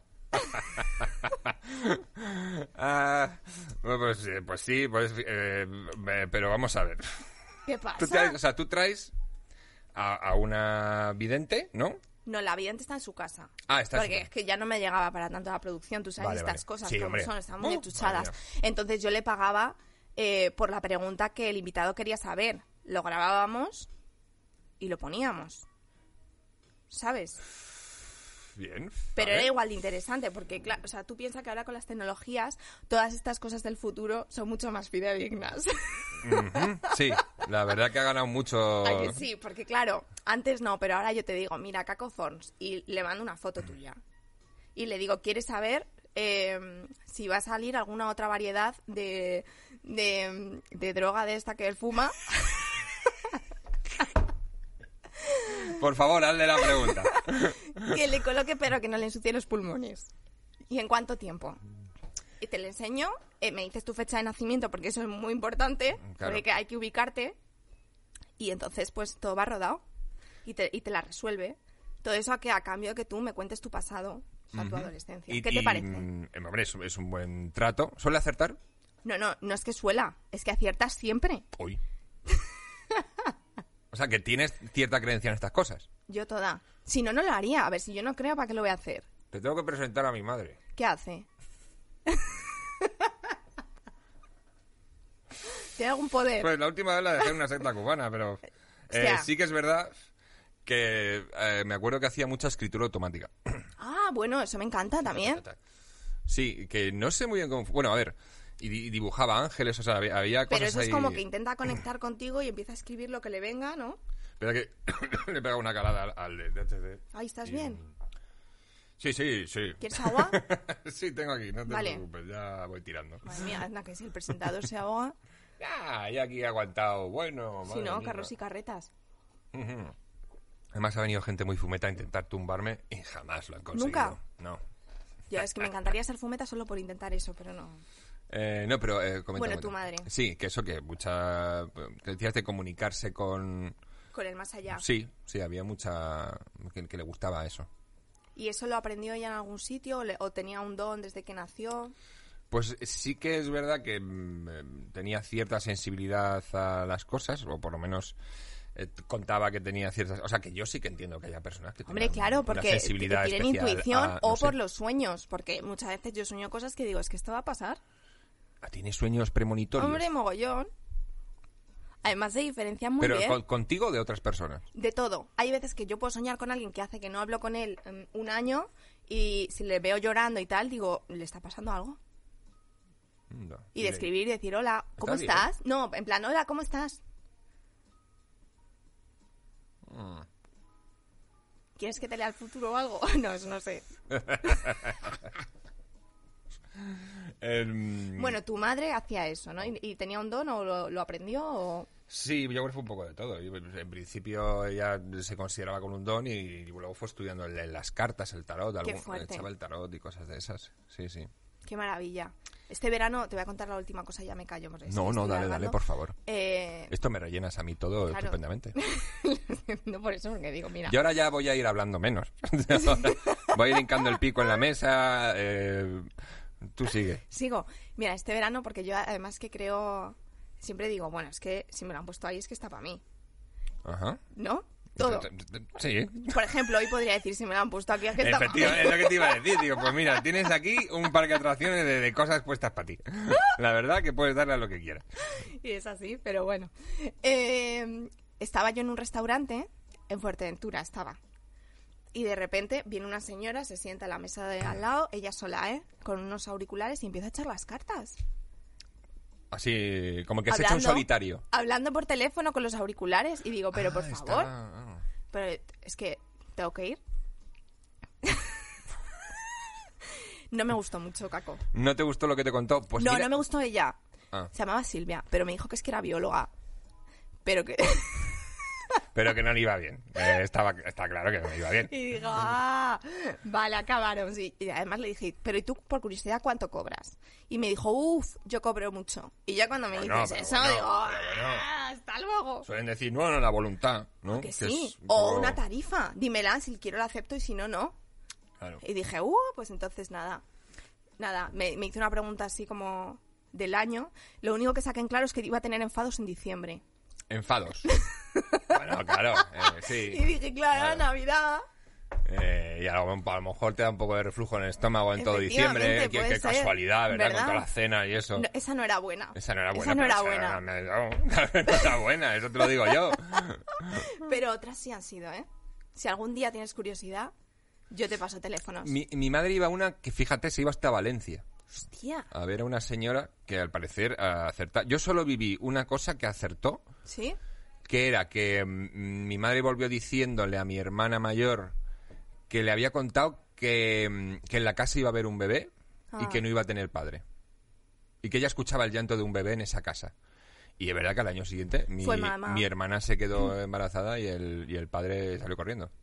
Ah, bueno, pues, eh, pues sí, pues, eh, eh, pero vamos a ver. ¿Qué pasa? Tú traes, o sea, tú traes a, a una vidente, ¿no? No, la vidente está en su casa. Ah, está en su Porque casa. es que ya no me llegaba para tanto la producción, tú sabes Vale, estas vale. cosas Sí, como hombre. son, están muy Uh, enchuchadas. madre Entonces yo le pagaba eh, por la pregunta que el invitado quería saber. Lo grabábamos y lo poníamos. ¿Sabes? Bien. Pero vale. era igual de interesante, porque, claro, o sea, tú piensas que ahora con las tecnologías, todas estas cosas del futuro son mucho más fidedignas. Ujú, sí, la verdad que ha ganado mucho. ¿A que sí? Porque, claro, antes no, pero ahora yo te digo, mira, Caco Thorns, y le mando una foto tuya. Y le digo, ¿quieres saber eh, si va a salir alguna otra variedad de, de, de droga de esta que él fuma? Por favor, hazle la pregunta. Que le coloque, pero que no le ensucie los pulmones. ¿Y en cuánto tiempo? Y te le enseño, eh, me dices tu fecha de nacimiento, porque eso es muy importante, Claro. porque hay que ubicarte, y entonces pues todo va rodado, y te, y te la resuelve. Todo eso a, que, a cambio de que tú me cuentes tu pasado, o sea, tu adolescencia. Y- ¿Qué te y, parece? mm, hombre, es, es un buen trato. ¿Suele acertar? No, no, no es que suela, es que aciertas siempre. Hoy. O sea, que tienes cierta creencia en estas cosas. Yo toda. Si no, no lo haría. A ver, si yo no creo, ¿para qué lo voy a hacer? Te tengo que presentar a mi madre. ¿Qué hace? ¿Tiene algún poder? Pues la última vez la dejé en una secta cubana, pero eh, Hostia. sí que es verdad que eh, me acuerdo que hacía mucha escritura automática. Ah, bueno, eso me encanta también. Sí, que no sé muy bien cómo... Bueno, a ver, y di- dibujaba ángeles, o sea, había, había cosas Pero eso es ahí- como que intenta conectar contigo y empieza a escribir lo que le venga, ¿no? Espera que le pega una calada al, al de D H D. Ahí estás Y- bien. Sí, sí, sí. ¿Quieres agua? Sí, tengo aquí, no te Vale. preocupes, ya voy tirando. Madre mía, anda, que si el presentador se ahoga. Ya, ya aquí he aguantado. Bueno, Si madre no, mía. carros y carretas. Ujú. Además ha venido gente muy fumeta a intentar tumbarme y jamás lo han conseguido. ¿Nunca? No. Yo, es que me encantaría ser fumeta solo por intentar eso, pero no. Eh, no, pero eh, comenta, Bueno, comenta. tu madre. Sí, que eso que mucha... Que decías de comunicarse con... Con el más allá. Sí, sí, había mucha... Que, que le gustaba eso. ¿Y eso lo aprendió ella en algún sitio o, le- o tenía un don desde que nació? Pues sí que es verdad que mm, eh, tenía cierta sensibilidad a las cosas, o por lo menos eh, contaba que tenía ciertas... O sea, que yo sí que entiendo que haya personas que Hombre, tengan claro, una porque sensibilidad tienen especial intuición a- o no sé. por los sueños. Porque muchas veces yo sueño cosas que digo, es que esto va a pasar. Ah, ¿tienes sueños premonitorios? Hombre, mogollón. Además se diferencian muy Pero bien. con- contigo o de otras personas. De todo. Hay veces que yo puedo soñar con alguien que hace que no hablo con él em, un año y si le veo llorando y tal, digo, ¿le está pasando algo? No. Y de escribir y decir, hola, ¿cómo ¿Estás bien? estás? No, en plan, hola, ¿cómo estás? Mm. ¿Quieres que te lea el futuro o algo? No, eso no sé. el... Bueno, tu madre hacía eso, ¿no? ¿Y, y tenía un don o lo, lo aprendió o...? Sí, yo creo que fue un poco de todo. En principio ella se consideraba con un don y luego fue estudiando las cartas, el tarot, Qué algún, fuerte. echaba el tarot y cosas de esas. Sí, sí. Qué maravilla. Este verano, te voy a contar la última cosa, ya me callo. No, no, dale, largando. dale, por favor. Eh... Esto me rellenas a mí todo Claro. estupendamente. No por eso, porque digo, mira... Yo ahora ya voy a ir hablando menos. Voy a ir hincando el pico en la mesa. Eh, tú sigue. Sigo. Mira, este verano, porque yo además que creo... Siempre digo, bueno, es que si me lo han puesto ahí es que está para mí. Ajá. ¿No? Todo. Sí. Por ejemplo, hoy podría decir, si me lo han puesto aquí es que está para mí. Efectivamente, es lo que te iba a decir. Digo, pues mira, tienes aquí un parque de atracciones de, de cosas puestas para ti. La verdad que puedes darle a lo que quieras. Y es así, pero bueno. Eh, estaba yo en un restaurante, en Fuerteventura estaba. Y de repente viene una señora, se sienta a la mesa de al lado, ella sola, ¿eh? Con unos auriculares y empieza a echar las cartas. Así, como que se Hablando, echa un solitario. Hablando por teléfono con los auriculares. Y digo, pero Ah, por está- favor. ah. Pero es que tengo que ir. No me gustó mucho, Caco. ¿No te gustó lo que te contó? Pues no, mira- no me gustó ella. Ah. Se llamaba Silvia, pero me dijo que es que era bióloga. Pero que... Pero que no le iba bien. Eh, estaba, está claro que no le iba bien. Y digo, ah, vale, acabaron, sí. Y además le dije, pero ¿y tú, por curiosidad, cuánto cobras? Y me dijo, uff, yo cobro mucho. Y ya cuando me Bueno, dices pero eso, bueno, digo, pero bueno. ah, hasta luego. Suelen decir, no, no, la voluntad, ¿no? Que Que sí, es un o poco- una tarifa. Dímela, si quiero la acepto y si no, no. Claro. Y dije, uh, pues entonces nada. Nada, me, me hizo una pregunta así como del año. Lo único que saqué en claro es que iba a tener enfados en diciembre. Enfados. Bueno, claro, eh, sí. Y dije, claro, Claro. Navidad. Eh, y a lo, a lo mejor te da un poco de reflujo en el estómago en todo Efectivamente, diciembre. Qué, puede qué ser, casualidad, ¿verdad? ¿verdad? Con todas las cenas y eso. No, esa no era buena. Esa no era buena. Esa no pero era esa buena. No, no era buena, eso te lo digo yo. Pero otras sí han sido, ¿eh? Si algún día tienes curiosidad, yo te paso teléfonos. Mi, mi madre iba a una que, fíjate, se iba hasta Valencia Hostia. a ver a una señora que al parecer acertaba. Yo solo viví una cosa que acertó, ¿Sí? que era que mm, mi madre volvió diciéndole a mi hermana mayor que le había contado que, mm, que en la casa iba a haber un bebé y Ah. que no iba a tener padre. Y que ella escuchaba el llanto de un bebé en esa casa. Y es verdad que al año siguiente mi, Fue mamá. mi hermana se quedó embarazada y el, y el padre salió corriendo.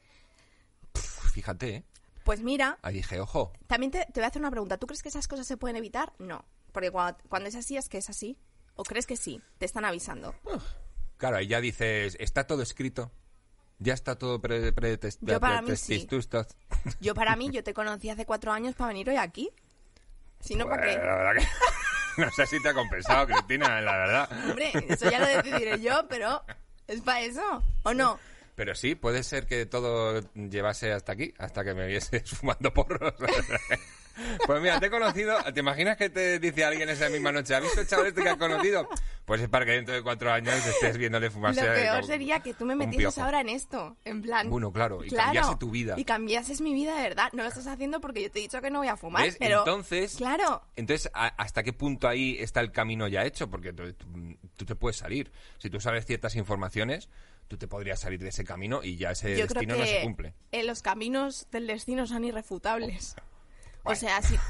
Pff, fíjate, ¿eh? Pues mira, Ahí dije, ojo, también te, te voy a hacer una pregunta. ¿Tú crees que esas cosas se pueden evitar? No. Porque cuando, cuando es así, es que es así. ¿O crees que sí? Te están avisando. claro, ahí ya dices, está todo escrito. Ya está todo pre, pre, Yo para mí sí. pretextusto. Yo para mí, yo te conocí hace cuatro años para venir hoy aquí. Si no, ¿para Pues, qué? la verdad que no sé si te ha compensado, Cristina, la verdad. Hombre, eso ya lo decidiré yo, pero ¿es para eso? ¿O no? Pero sí, puede ser que todo llevase hasta aquí, hasta que me vieses fumando porros. Pues mira, te he conocido. ¿Te imaginas que te dice alguien esa misma noche? ¿Has visto el chaval este que has conocido? Pues es para que dentro de cuatro años estés viéndole Lo fumarse. peor como sería que tú me un metieses piojo. ahora en esto. En plan... Bueno, claro, y Claro, cambiase tu vida. Y cambiases mi vida de verdad. No lo estás haciendo porque yo te he dicho que no voy a fumar, ¿Ves? pero... Entonces, Claro. entonces ¿a- ¿hasta qué punto ahí está el camino ya hecho? Porque tú, tú- tú te puedes salir. Si tú sabes ciertas informaciones, tú te podrías salir de ese camino y ya ese Yo creo destino que no se cumple. eh, los caminos del destino son irrefutables. O Bueno. sea, si...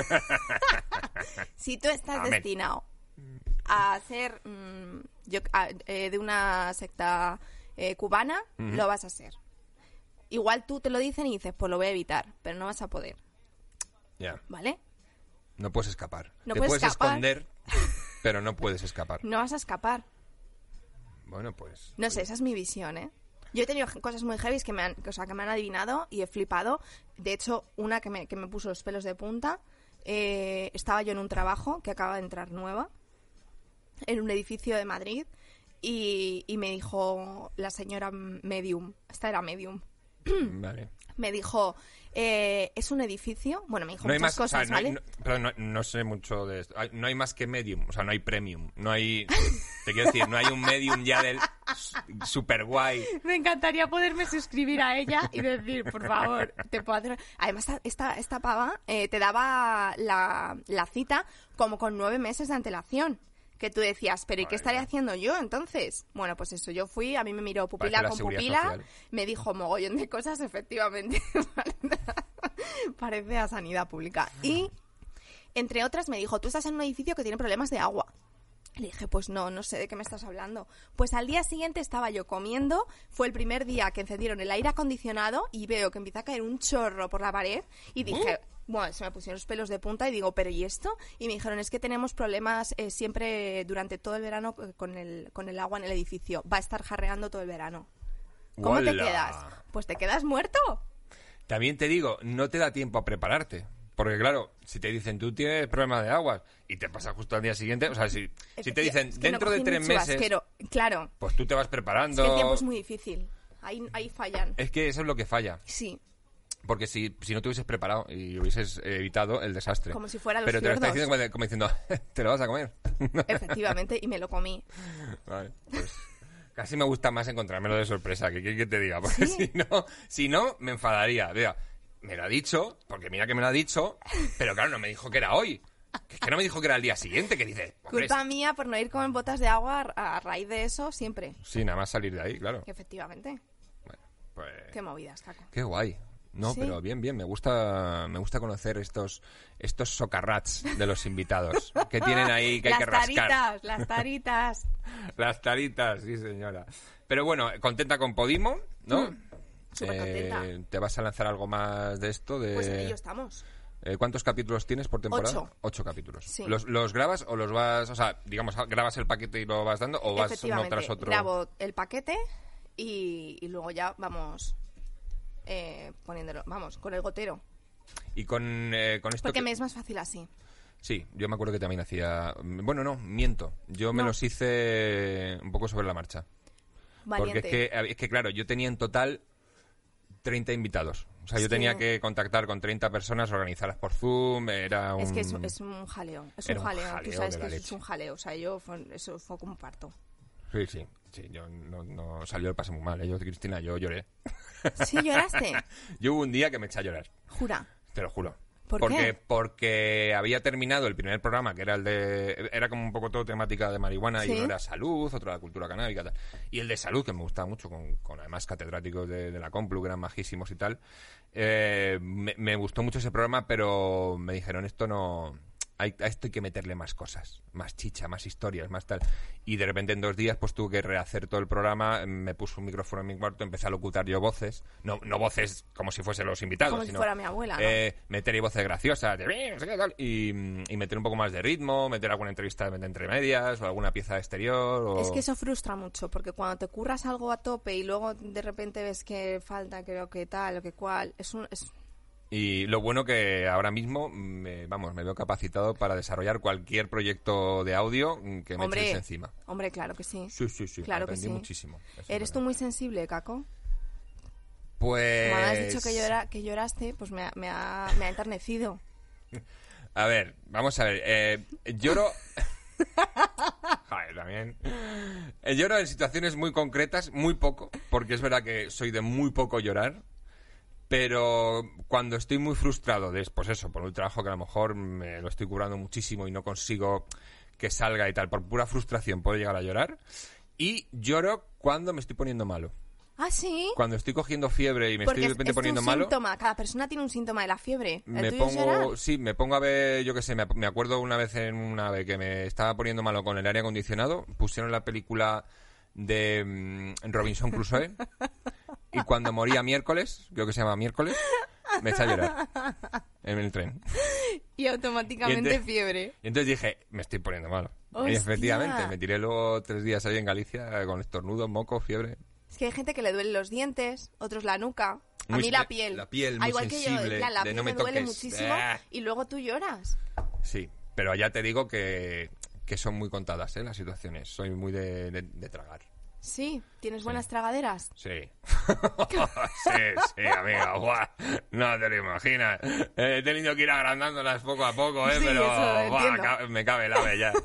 si tú estás Amén. destinado a ser mm, yo, a- eh, de una secta eh, cubana, Ujú. lo vas a ser. Igual tú te lo dicen y dices, pues lo voy a evitar, pero no vas a poder, Ya, ¿vale? no puedes escapar. No te puedes puedes escapar. esconder, pero no puedes escapar. No vas a escapar. Bueno, pues... No sé, esa es mi visión, ¿eh? Yo he tenido cosas muy heavy que me han, o sea, que me han adivinado y he flipado. De hecho, una que me, que me puso los pelos de punta, eh, estaba yo en un trabajo que acaba de entrar nueva, en un edificio de Madrid, y, y me dijo la señora medium, esta era medium, Vale. me dijo, eh, es un edificio, bueno, me dijo No hay muchas más, o cosas, sea, no, hay- ¿vale? no- perdón, no, no sé mucho de esto. Hay- no hay más que medium, o sea, no hay premium. No hay... Te quiero decir, no hay un medium ya del su- super guay. Me encantaría poderme suscribir a ella y decir, por favor, te puedo hacer... Además, esta, esta pava eh, te daba la, la cita como con nueve meses de antelación. que tú decías, pero ¿y qué estaré haciendo yo entonces? Bueno, pues eso, yo fui, a mí me miró pupila con pupila, social. Me dijo mogollón de cosas, efectivamente, parece a sanidad pública. Y, entre otras, me dijo, tú estás en un edificio que tiene problemas de agua. Le dije, pues no, no sé de qué me estás hablando. Pues al día siguiente estaba yo comiendo, fue el primer día que encendieron el aire acondicionado y veo que empieza a caer un chorro por la pared y dije, uh. bueno, se me pusieron los pelos de punta y digo, ¿pero y esto? Y me dijeron, es que tenemos problemas eh, siempre durante todo el verano con el, con el agua en el edificio. Va a estar jarreando todo el verano. ¿Cómo ¡Hola! te quedas? Pues te quedas muerto. También te digo, no te da tiempo a prepararte. Porque claro, si te dicen, tú tienes problemas de agua y te pasa justo al día siguiente, o sea, si, si te dicen, es que dentro no de tres meses, chubasquero. Claro. Pues tú te vas preparando. Es que el tiempo es muy difícil. Ahí, ahí fallan. Es que eso es lo que falla. Sí. Porque si, si no te hubieses preparado y hubieses evitado el desastre. Como si fuera los Pero te lo fiordos. está diciendo como, como diciendo, ¿te lo vas a comer? Efectivamente, y me lo comí. Vale, pues casi me gusta más encontrármelo de sorpresa, que, que, que te diga. Porque ¿Sí? si no, si no, me enfadaría. Vea, me lo ha dicho, porque mira que me lo ha dicho, pero claro, no me dijo que era hoy. Que es que no me dijo que era el día siguiente, que dice... Culpa mía por no ir con botas de agua a, a raíz de eso siempre. Sí, nada más salir de ahí, claro. Efectivamente. Bueno, pues... Qué movidas, Caco. Qué guay. No, ¿Sí? Pero bien, bien, me gusta me gusta conocer estos estos socarrats de los invitados que tienen ahí que hay las que rascar. Taritas, las taritas. Las taritas, sí señora. Pero bueno, contenta con Podimo, ¿no? Mm, súper contenta. Eh, ¿Te vas a lanzar algo más de esto? De... Pues en ello estamos. Eh, ¿Cuántos capítulos tienes por temporada? Ocho. Ocho capítulos. Sí. ¿Los, ¿Los grabas o los vas, o sea, digamos, grabas el paquete y lo vas dando o vas uno Efectivamente, tras otro? grabo el paquete y, y luego ya vamos eh, poniéndolo, vamos, con el gotero. Y con, eh, con esto... Porque que... me es más fácil así. Sí, yo me acuerdo que también hacía... Bueno, no, miento. Yo me No. los hice un poco sobre la marcha. Valiente. Porque es que, es que, claro, yo tenía en total treinta invitados. O sea, yo Es tenía que- que contactar con treinta personas, organizarlas por Zoom, era un... Es que es, es un jaleo. Es Era un un jaleo. jaleo Tú sabes de que la eso es leche. un jaleo. O sea, yo fue- eso fue como un parto. Sí, sí, sí, yo no, no salió el pase muy mal, ¿eh? Yo, Cristina, yo lloré. ¿Sí lloraste? Yo hubo un día que me eché a llorar, Jura. te lo juro. ¿Por porque, qué? Porque había terminado el primer programa, que era el de... Era como un poco todo temática de marihuana, y Sí. uno era salud, otro era cultura canábica, tal. Y el de salud, que me gustaba mucho, con, con además catedráticos de, de la Complu, que eran majísimos y tal. Eh, me, me gustó mucho ese programa, pero me dijeron, esto no... Hay, a esto hay que meterle más cosas, más chicha, más historias, más tal. Y de repente en dos días pues tuve que rehacer todo el programa, me puse un micrófono en mi cuarto, empecé a locutar yo voces, no, no voces como si fuesen los invitados, Como si sino, fuera mi abuela, ¿no? eh, meter y voces graciosas, de, "Eh, no sé qué tal", y, y meter un poco más de ritmo, meter alguna entrevista de entre medias, o alguna pieza de exterior, o... Es que eso frustra mucho, porque cuando te curras algo a tope y luego de repente ves que falta, creo que tal, o que cual, es un... Es... Y lo bueno que ahora mismo, me, vamos, me veo capacitado para desarrollar cualquier proyecto de audio mm, que me Hombre, eches encima. hombre, claro que sí. Sí, sí, sí, Claro que aprendí sí. muchísimo. Eso es ¿Eres tú verdad. muy sensible, Caco? Pues... Como me has dicho que, llora, que lloraste, pues me ha, me, ha, me ha enternecido. A ver, vamos a ver. Eh, lloro... Joder, también. Eh, lloro en situaciones muy concretas, muy poco, porque es verdad que soy de muy poco llorar. Pero cuando estoy muy frustrado, de, pues eso, por un trabajo que a lo mejor me lo estoy currando muchísimo y no consigo que salga y tal, por pura frustración puedo llegar a llorar. Y lloro cuando me estoy poniendo malo. ¿Ah, sí? Cuando estoy cogiendo fiebre y me Porque estoy de es, repente es poniendo un malo, síntoma. Cada persona tiene un síntoma de la fiebre. ¿El me tuyo es llorar? pongo, sí, me pongo a ver, yo qué sé, me, me acuerdo una vez en una vez que me estaba poniendo malo con el aire acondicionado, pusieron la película de mm, Robinson Crusoe y cuando moría miércoles, creo que se llama miércoles, me eché a llorar en el tren. Y automáticamente Y ente- fiebre. Y entonces dije, me estoy poniendo malo. Y ¡Hostia! efectivamente, me tiré luego tres días ahí en Galicia con estornudos, moco, fiebre. Es que hay gente que le duelen los dientes, otros la nuca. A Muy mí se- la piel. la piel, Ah, muy igual que yo, sensible, en plan, la de piel no me me duele toques. muchísimo Ah. y luego tú lloras. Sí, pero ya te digo que, que son muy contadas, ¿eh? Las situaciones. Soy muy de, de- de tragar. Sí, ¿tienes buenas tragaderas? Sí. sí, sí, amiga. Guau. No te lo imaginas. Eh, He tenido que ir agrandándolas poco a poco, ¿eh? Sí, Pero eso lo guau, entiendo. ca- me cabe el ave ya.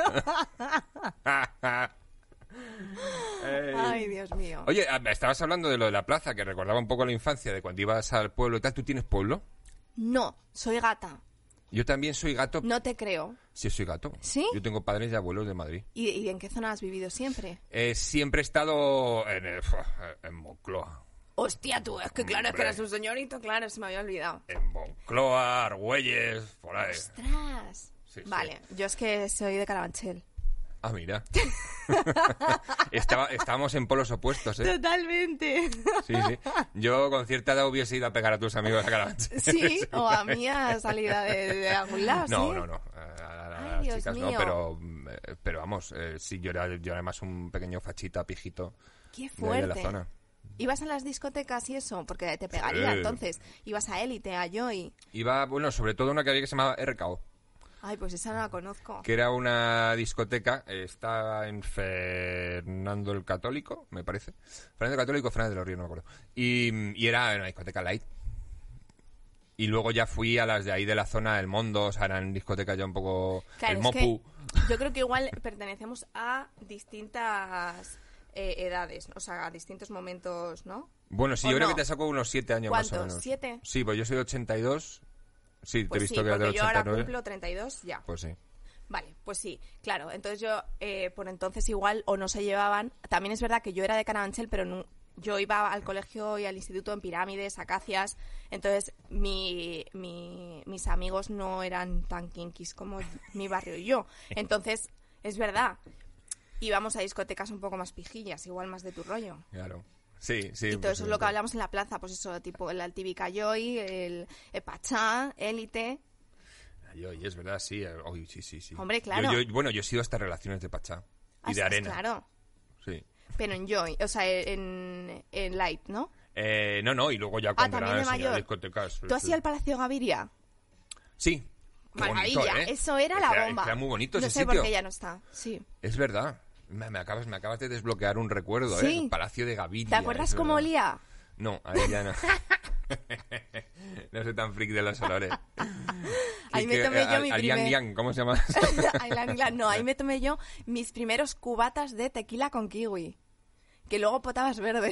Eh, Ay, Dios mío. Oye, ah, estabas hablando de lo de la plaza, que recordaba un poco la infancia, de cuando ibas al pueblo y tal. ¿Tú tienes pueblo? No, soy gata. Yo también soy gato. No te creo. Sí, soy gato. ¿Sí? Yo tengo padres y abuelos de Madrid. ¿Y, y en qué zona has vivido siempre? Eh, siempre he estado en, el, en Moncloa. Hostia, tú, es que claro, Hombre. es que eras un señorito, claro, se me había olvidado. En Moncloa, Argüelles, por ahí. ¡Ostras! Sí, sí. Vale, yo es que soy de Carabanchel. Ah, mira. Estaba, estábamos en polos opuestos, ¿eh? Totalmente. Sí, sí. Yo con cierta edad hubiese ido a pegar a tus amigos a Carabanchel. Sí, o a mí a salida de, de algún lado, No, ¿sí? no, no. A, a- a Ay, las Dios chicas mío. no, pero, eh, pero vamos, eh, sí, yo era, yo era más un pequeño fachita, pijito ¡Qué de, ahí fuerte! de la zona. ¿Ibas a las discotecas y eso? Porque te pegaría, Sí. entonces. Ibas a Élite, a Joy. Iba, bueno, sobre todo una que había que se llamaba R K O, Ay, pues esa no la conozco. que era una discoteca, eh, está en Fernando el Católico, me parece. Fernando el Católico, Fernández de los Ríos, no me acuerdo. Y, y era una discoteca light. Y luego ya fui a las de ahí de la zona del Mondo, o sea, eran discotecas ya un poco... Claro, el es que Mopu. yo creo que igual pertenecemos a distintas eh, edades, o sea, a distintos momentos, ¿no? Bueno, sí, ¿O yo creo no? que te saco unos siete años más o ¿Cuántos? menos. ¿Siete? Sí, pues yo soy de ochenta y dos. Sí, te he Pues visto sí, que eras del porque yo ahora ochenta y nueve. cumplo treinta y dos ya. Pues sí. Vale, pues sí, claro. Entonces yo, eh, por entonces igual, o no se llevaban. También es verdad que yo era de Carabanchel, pero no, yo iba al colegio y al instituto en Pirámides, Acacias. Entonces mi, mi- mis amigos no eran tan kinkis como mi barrio y yo. Entonces, es verdad, íbamos a discotecas un poco más pijillas, igual más de tu rollo. Claro. Sí, sí. Y todo pues, eso es lo que hablamos en la plaza, pues eso, tipo el Altivica Joy, el, el Pachá, Élite. Ay, oye, es verdad, sí. eh, Oye, sí, sí, sí. Hombre, claro. Yo, yo- bueno, yo he sido hasta relaciones de Pachá. Y Así de es, arena. Claro, Sí. pero en Joy, o sea, en, en Light, ¿no? Eh, no, no, y luego ya cuando Ah, también eran de enseñar mayor. discotecas. ¿Tú has ido al Palacio Gaviria? Sí. Qué Maravilla, bonito, ¿eh? eso era Es la que bomba. es que era muy bonito No ese sé sitio. por qué ya no está, sí. Es verdad. Me, me acabas, me acabas de desbloquear un recuerdo, Sí. ¿eh? El Palacio de Gaviria. ¿Te acuerdas es cómo verdad. olía? No, ahí ya no. No soy tan freak de los olores. Ahí Que- me tomé que- yo mi al Yang primer- Yang, ¿cómo se llama? Ay, la Nila, no, ahí me tomé yo mis primeros cubatas de tequila con kiwi. Que luego potabas verde.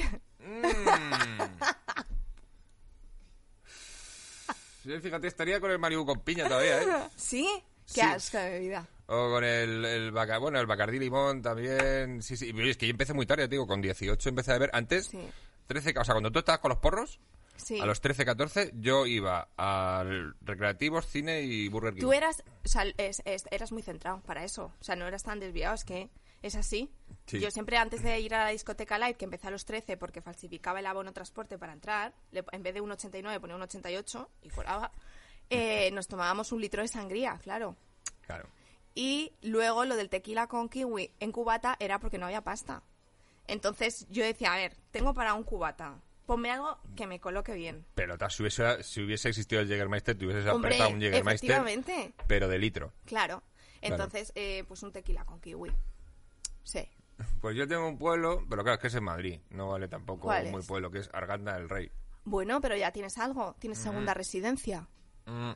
Sí, fíjate, estaría con el Malibu con piña todavía, ¿eh? ¿Sí? Sí. Qué asco de bebida. O con el, el Baca- bueno, el Bacardí Limón también. Sí, sí. Pero es que yo empecé muy tarde, te digo, con dieciocho empecé a beber. Antes, Sí. trece, o sea, cuando tú estabas con los porros, Sí. a los trece, catorce, yo iba al recreativos, cine y Burger King. Tú eras, o sea, es- es- eras muy centrado para eso. O sea, no eras tan desviado, es que es así. Sí. Yo siempre antes de ir a la discoteca Light, que empecé a los trece porque falsificaba el abono transporte para entrar, le- en vez de un ochenta y nueve ponía un ochenta y ocho y colaba, eh, nos tomábamos un litro de sangría, claro. Claro. Y luego lo del tequila con kiwi en cubata era porque no había pasta. Entonces yo decía, a ver, tengo para un cubata, ponme algo que me coloque bien. Pero ta, si, hubiese, si hubiese existido el Jägermeister, te hubieses Hombre, apretado un Jägermeister, efectivamente. pero de litro. Claro. Entonces, eh, pues un tequila con kiwi. Sí. Pues yo tengo un pueblo, pero claro, es que es en Madrid. No vale tampoco ¿Cuál muy es? pueblo, que es Arganda del Rey. Bueno, pero ya tienes algo. Tienes segunda residencia. Mm.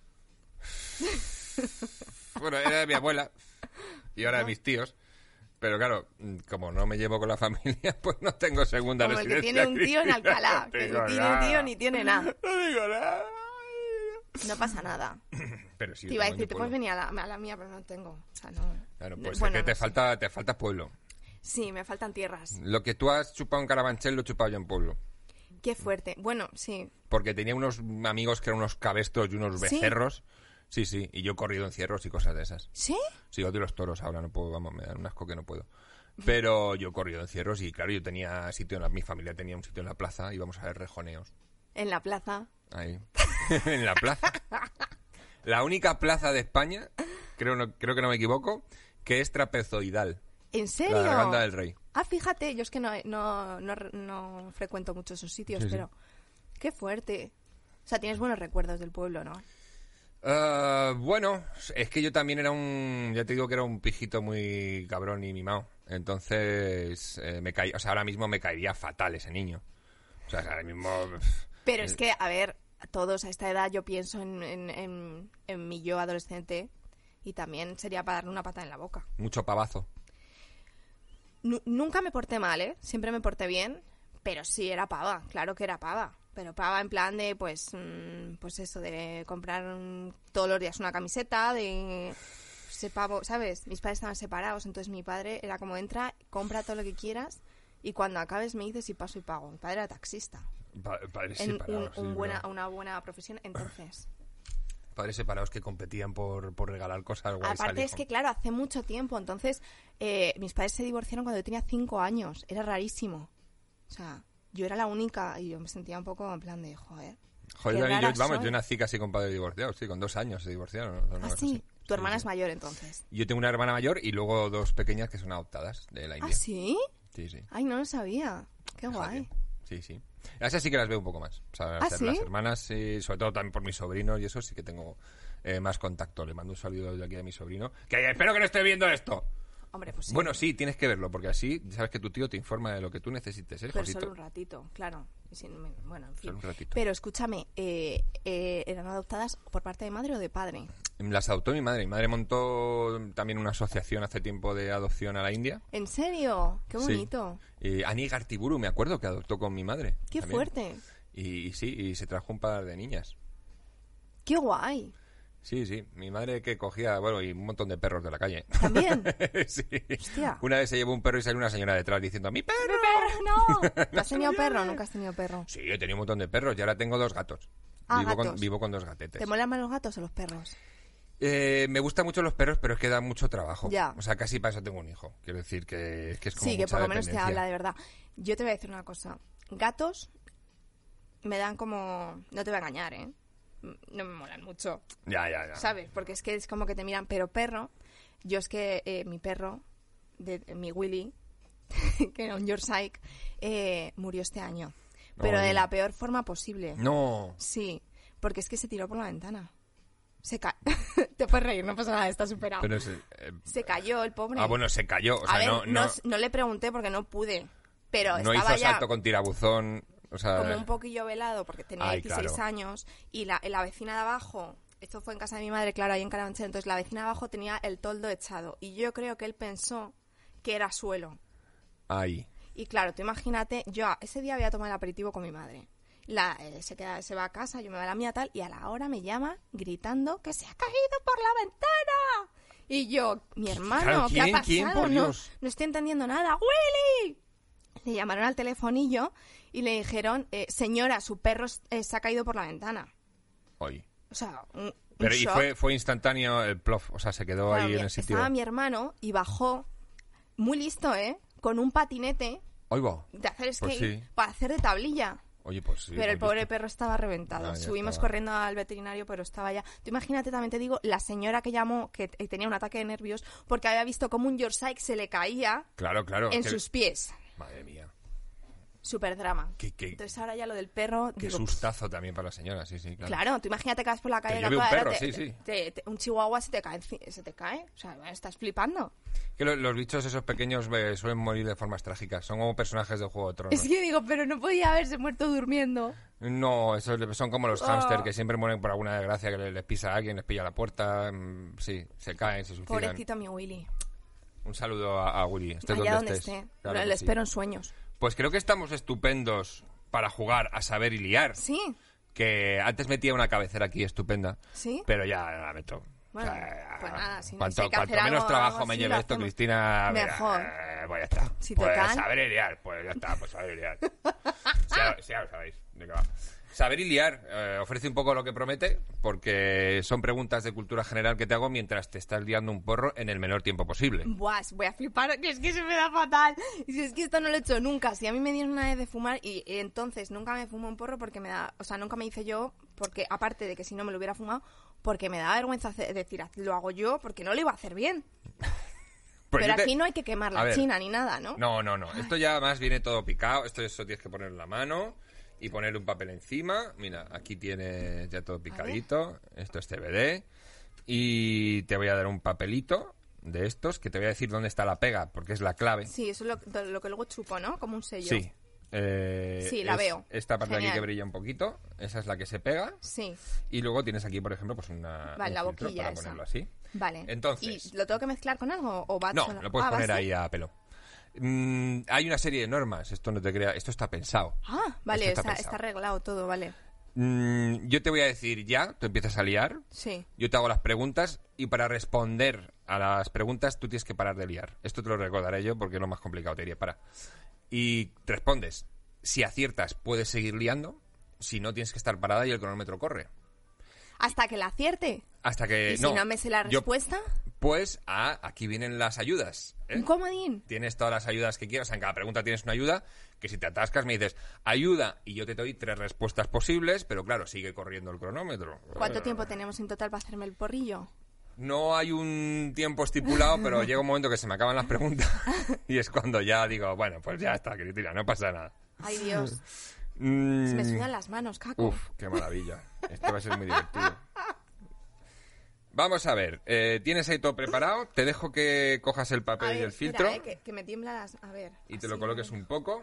Bueno, era de mi abuela y ahora de mis tíos. Pero claro, mm, como no me llevo con la familia, pues no tengo segunda Como el que residencia. tiene un tío en Alcalá. No Que digo no tiene nada. tío ni tiene nada. No digo nada. No pasa nada. Pero sí, Te iba a tengo decir, mi te pueblo. puedes venir a la, a la mía, pero no tengo. O sea, no. Claro, no- pues bueno, es que te no sé. falta, te falta pueblo. Sí, me faltan tierras. Lo que tú has chupado en Carabanchel lo he chupado yo en pueblo. Qué fuerte. Bueno, sí. Porque tenía unos amigos que eran unos cabestros y unos ¿Sí? becerros. Sí, sí, y yo he corrido en cierros y cosas de esas. ¿Sí? Sí, odio los toros ahora, no puedo, vamos, me dan un asco que no puedo. Pero yo he corrido en cierros y claro, yo tenía sitio en la, mi familia tenía un sitio en la plaza, íbamos a ver rejoneos. En la plaza. Ahí. En la plaza. La única plaza de España, creo, no, creo que no me equivoco, que es trapezoidal. ¿En La serio? de Arganda del Rey. Ah, fíjate, yo es que no, no, no, no frecuento mucho esos sitios, Sí, sí. pero qué fuerte. O sea, tienes buenos recuerdos del pueblo, ¿no? Ah, bueno, es que yo también era un, ya te digo que era un pijito muy cabrón y mimado. Entonces, eh, me caí, o sea, ahora mismo me caería fatal ese niño. O sea, ahora mismo... Pero es que, a ver, todos a esta edad yo pienso en, en, en, en mi yo adolescente y también sería para darle una pata en la boca. Mucho pavazo. Nu- nunca me porté mal, ¿eh? Siempre me porté bien, pero sí era pava, claro que era pava. pero paga en plan de, pues, mmm, pues eso, de comprar um, todos los días una camiseta, de... Se pavo, ¿sabes? Mis padres estaban separados, entonces mi padre era como, entra, compra todo lo que quieras y cuando acabes me dices y paso y pago. Mi padre era taxista. Pa padres en separados, un, un sí, buena, ¿no? una buena profesión, entonces... Padres separados que competían por, por regalar cosas guays. Aparte es que, claro, hace mucho tiempo, entonces eh, mis padres se divorciaron cuando yo tenía cinco años, era rarísimo. O sea, yo era la única y yo me sentía un poco en plan de, joder... Joder, yo, vamos, soy. yo nací casi con padres divorciados, sí, con dos años se divorciaron. ¿no? No, ¿Ah, sí? Tu sí, hermana sí. es mayor, entonces. Yo tengo una hermana mayor y luego dos pequeñas que son adoptadas de la India. ¿Ah, sí? Sí, sí. Ay, no lo sabía. Qué guay. Joder. Sí, sí. Esas sí que las veo un poco más. O sea, ¿Ah, las, sí? las hermanas, sí, sobre todo también por mis sobrinos y eso sí que tengo eh, más contacto. Le mando un saludo de aquí a mi sobrino. Que espero que no esté viendo esto. Hombre, pues sí. Bueno, sí, tienes que verlo, porque así sabes que tu tío te informa de lo que tú necesites, ¿eh, Pero Josito? solo un ratito, claro. Y sin- bueno, en fin. Solo un ratito. Pero escúchame, eh, eh, ¿eran adoptadas por parte de madre o de padre? Las adoptó mi madre. Mi madre montó también una asociación hace tiempo de adopción a la India. ¿En serio? Qué Sí. bonito. Y Ani Gartiburu, me acuerdo que adoptó con mi madre. Qué también. fuerte. Y, y sí, y se trajo un par de niñas. Qué guay. Sí, sí. Mi madre que cogía, bueno, y un montón de perros de la calle. ¿También? Sí. Hostia. Una vez se llevó un perro y salió una señora detrás diciendo ¡mi perro! ¡Mi perro, no! ¿No has tenido perro? ¿Nunca has tenido perro? Sí, he tenido un montón de perros y ahora tengo dos gatos. Ah, vivo, Con, gatos. vivo con dos gatetes. ¿Te molan más los gatos o los perros? Eh, me gustan mucho los perros, pero es que da mucho trabajo. Ya. O sea, casi para eso tengo un hijo. Quiero decir que, que es como Sí, que mucha por lo menos te dependencia. habla de verdad. Yo te voy a decir una cosa. Gatos me dan como... No te voy a engañar, ¿eh? No me molan mucho, Ya, ya, ya. ¿sabes? Porque es que es como que te miran. Pero perro, yo es que eh, mi perro, de, mi Willy, que era un Yorkshire, eh, murió este año. Pero Ay. de la peor forma posible. No. Sí, porque es que se tiró por la ventana. Se ca... Te puedes reír, no pasa nada, está superado. Pero es, eh, Se cayó el pobre. Ah, bueno, se cayó. O sea, a ver, no, no, no, no le pregunté porque no pude. Pero no estaba hizo ya salto con tirabuzón. O sea, como un poquillo velado porque tenía Ay, dieciséis claro. años y la, la vecina de abajo, esto fue en casa de mi madre, claro, ahí en Carabanchel, entonces la vecina de abajo tenía el toldo echado y yo creo que él pensó que era suelo. Ahí. Y claro, tú imagínate, yo ese día había tomado el aperitivo con mi madre. La, eh, se, queda, se va a casa, yo me voy a la mía tal, y a la hora me llama gritando que se ha caído por la ventana. Y yo, mi hermano, Claro, ¿qué ha ¿quién? pasado? ¿Quién? Por no, Dios. no estoy entendiendo nada. ¡Willy! Le llamaron al telefonillo y le dijeron, eh, señora, su perro eh, se ha caído por la ventana. Hoy. O sea, un, un Pero y shock. fue, fue instantáneo el plof. O sea, se quedó Claro, ahí mi- en el sitio. Estaba mi hermano y bajó, muy listo, ¿eh? Con un patinete Oy, va. de hacer Pues skate sí. para hacer de tablilla. Oye, pues sí. Pero el pues pobre listo. perro estaba reventado. Ah, ya Subimos estaba. corriendo al veterinario, pero estaba ya... Tú imagínate, también te digo, la señora que llamó, que t- tenía un ataque de nervios, porque había visto como un Yorkshire se le caía Claro, claro. en que- sus pies. Madre mía. Súper drama. Qué, qué, Entonces ahora ya lo del perro... qué digo, sustazo también para la señora, sí, sí, claro. claro, tú imagínate que vas por la calle... Pero lleve un Gato, perro, te- sí, sí. te- te- un chihuahua se te cae, enci- se te cae. O sea, estás flipando. Que lo- los bichos esos pequeños eh, suelen morir de formas trágicas. Son como personajes de Juego de Tronos. Es que digo, pero no podía haberse muerto durmiendo. No, esos son como los Oh. hámster que siempre mueren por alguna desgracia, que les, les pisa a alguien, les pilla la puerta, mm, sí, se caen, se suicidan. Pobrecito mi Willy. Un saludo a, a Willy, estés Allá donde donde estés. esté. Claro Lo- que le sí. espero en sueños. Pues creo que estamos estupendos para jugar a saber y liar. Sí, Que antes metía una cabecera aquí estupenda, sí. pero ya la meto. Bueno, O sea, pues nada, si no cuanto, hay que cuanto hacer menos algo- trabajo algo me así, lleve lo esto, hacemos. Cristina, mira, Mejor. eh, pues ya está. Si pues total. saber y liar, pues ya está, pues saber y liar. Sí, ya, ya lo sabéis de qué va. Saber y liar eh, ofrece un poco lo que promete, porque son preguntas de cultura general que te hago mientras te estás liando un porro en el menor tiempo posible. Buah, voy a flipar, que es que se me da fatal. Y si es que esto no lo he hecho nunca. Si a mí me dieron una vez de fumar y, y entonces nunca me fumo un porro porque me da... O sea, nunca me hice yo, porque aparte de que si no me lo hubiera fumado, porque me da vergüenza hacer- decir, lo hago yo porque no lo iba a hacer bien. Pues Pero yo te- aquí no hay que quemar A la ver. china ni nada, ¿no? No, no, no. Esto ya más viene todo picado. Esto eso tienes que poner en la mano y poner un papel encima. Mira, aquí tienes ya todo picadito. Esto es C B D. Y te voy a dar un papelito de estos que te voy a decir dónde está la pega, porque es la clave. Sí, eso es lo, lo que luego chupo, ¿no? Como un sello. Sí. Eh, Sí, la es veo. Esta parte de aquí Genial. que brilla un poquito, esa es la que se pega. Sí, Y luego tienes aquí, por ejemplo, pues una Vale, un la filtro boquilla para esa. ponerlo así. vale. Entonces- ¿Y lo tengo que mezclar con algo o va No, solo? lo puedes Ah, ¿va poner así? ahí a pelo. Mm, hay una serie de normas, esto no te crea, esto está pensado. Ah, vale, Esto está, está está arreglado todo, vale. Mm, yo te voy a decir ya, tú empiezas a liar, Sí. yo te hago las preguntas y para responder a las preguntas tú tienes que parar de liar. Esto te lo recordaré yo porque es lo más complicado, te diría, para. Y te respondes. Si aciertas, puedes seguir liando. Si no, tienes que estar parada y el cronómetro corre. Hasta que la acierte. Hasta que... ¿Y si no me sé la yo- respuesta? Pues, ah, aquí vienen las ayudas. ¿eh? ¿Un comodín? Tienes todas las ayudas que quieras. En cada pregunta tienes una ayuda. Que si te atascas me dices, ayuda, y yo te doy tres respuestas posibles. Pero claro, sigue corriendo el cronómetro. ¿Cuánto tiempo tenemos en total para hacerme el porrillo? No hay un tiempo estipulado, pero llega un momento que se me acaban las preguntas. Y es cuando ya digo, bueno, pues ya está, Cristina, no pasa nada. Ay, Dios. Mm, Se me sudan las manos, Caco. Uf, qué maravilla. Esto va a ser muy divertido. Vamos a ver, eh, ¿tienes ahí todo preparado? Te dejo que cojas el A papel ver, y el espera, filtro eh, que, que me tiembla las... A ver. y te así, lo coloques a ver. un poco.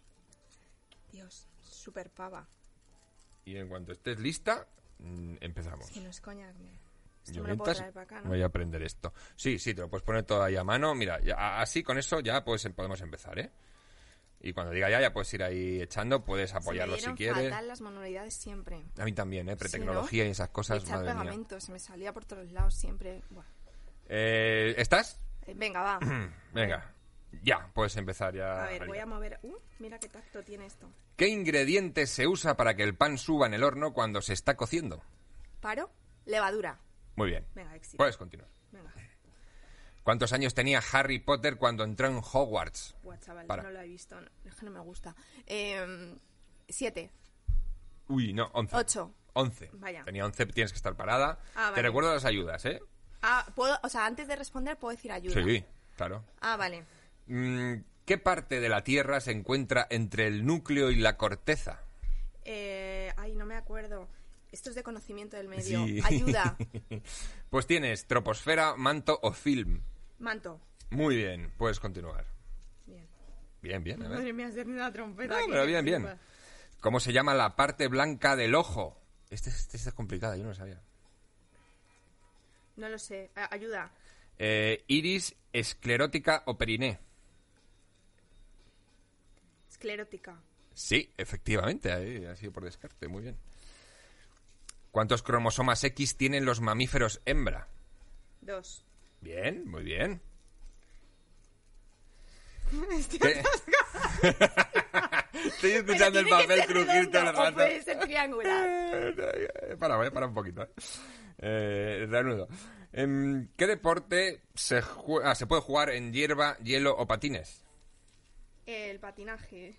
Dios, súper pava. Y en cuanto estés lista, mm, empezamos. Es que no es coña. me- Esto Yo me lo puedo mientras traer para acá, ¿no? voy a aprender esto. Sí, sí, te lo puedes poner todo ahí a mano. Mira, ya- a- así con eso ya pues, podemos empezar, ¿eh? Y cuando diga ya, ya puedes ir ahí echando, puedes apoyarlo se si me quieres. dieron fatal las manualidades siempre. A mí también, ¿eh? Sí, Pretecnología ¿no? y esas Y cosas, echar madre mía. pegamento, se me salía por todos lados siempre. Buah. Eh, ¿Estás? Eh, Venga, va. Venga, ya, puedes empezar ya. A ver, voy liar. a mover... Uh, mira qué tacto tiene esto. ¿Qué ingrediente se usa para que el pan suba en el horno cuando se está cociendo? ¿Paro? Levadura. Muy bien. Venga, éxito. Puedes continuar. Venga. ¿Cuántos años tenía Harry Potter cuando entró en Hogwarts? Buah, chaval, Para. no lo he visto. no- Es que no me gusta. Eh, siete. Uy, no, once. Ocho. Once. Vaya. Tenía once, tienes que estar parada. Ah, Te vale. recuerdo las ayudas, ¿eh? Ah, puedo... O sea, antes de responder puedo decir ayuda. Sí, claro. Ah, vale. Mm, ¿Qué parte de la Tierra se encuentra entre el núcleo y la corteza? Eh, ay, no me acuerdo. Esto es de conocimiento del medio. Sí. Ayuda. Pues tienes troposfera, manto o film. Manto. Muy bien, puedes continuar. Bien. Bien, bien, a ver. Madre mía, hacerme una trompeta. No, aquí, pero que bien, bien. flipa. ¿Cómo se llama la parte blanca del ojo? Esta este, este es complicada, yo no lo sabía. No lo sé. A- ayuda. Eh, iris, esclerótica o periné. Esclerótica. Sí, efectivamente, ahí, así por descarte, muy bien. ¿Cuántos cromosomas X tienen los mamíferos hembra? Dos. Bien, muy bien. Estoy ¿Qué? Estoy escuchando el Pero tiene que papel ser crujir todo el redondo, o rato. puede ser triangular. Eh, Para, voy a parar un poquito. ¿eh? Eh, reanudo. Em, ¿Qué deporte se, ju- ah, se puede jugar en hierba, hielo o patines? El patinaje.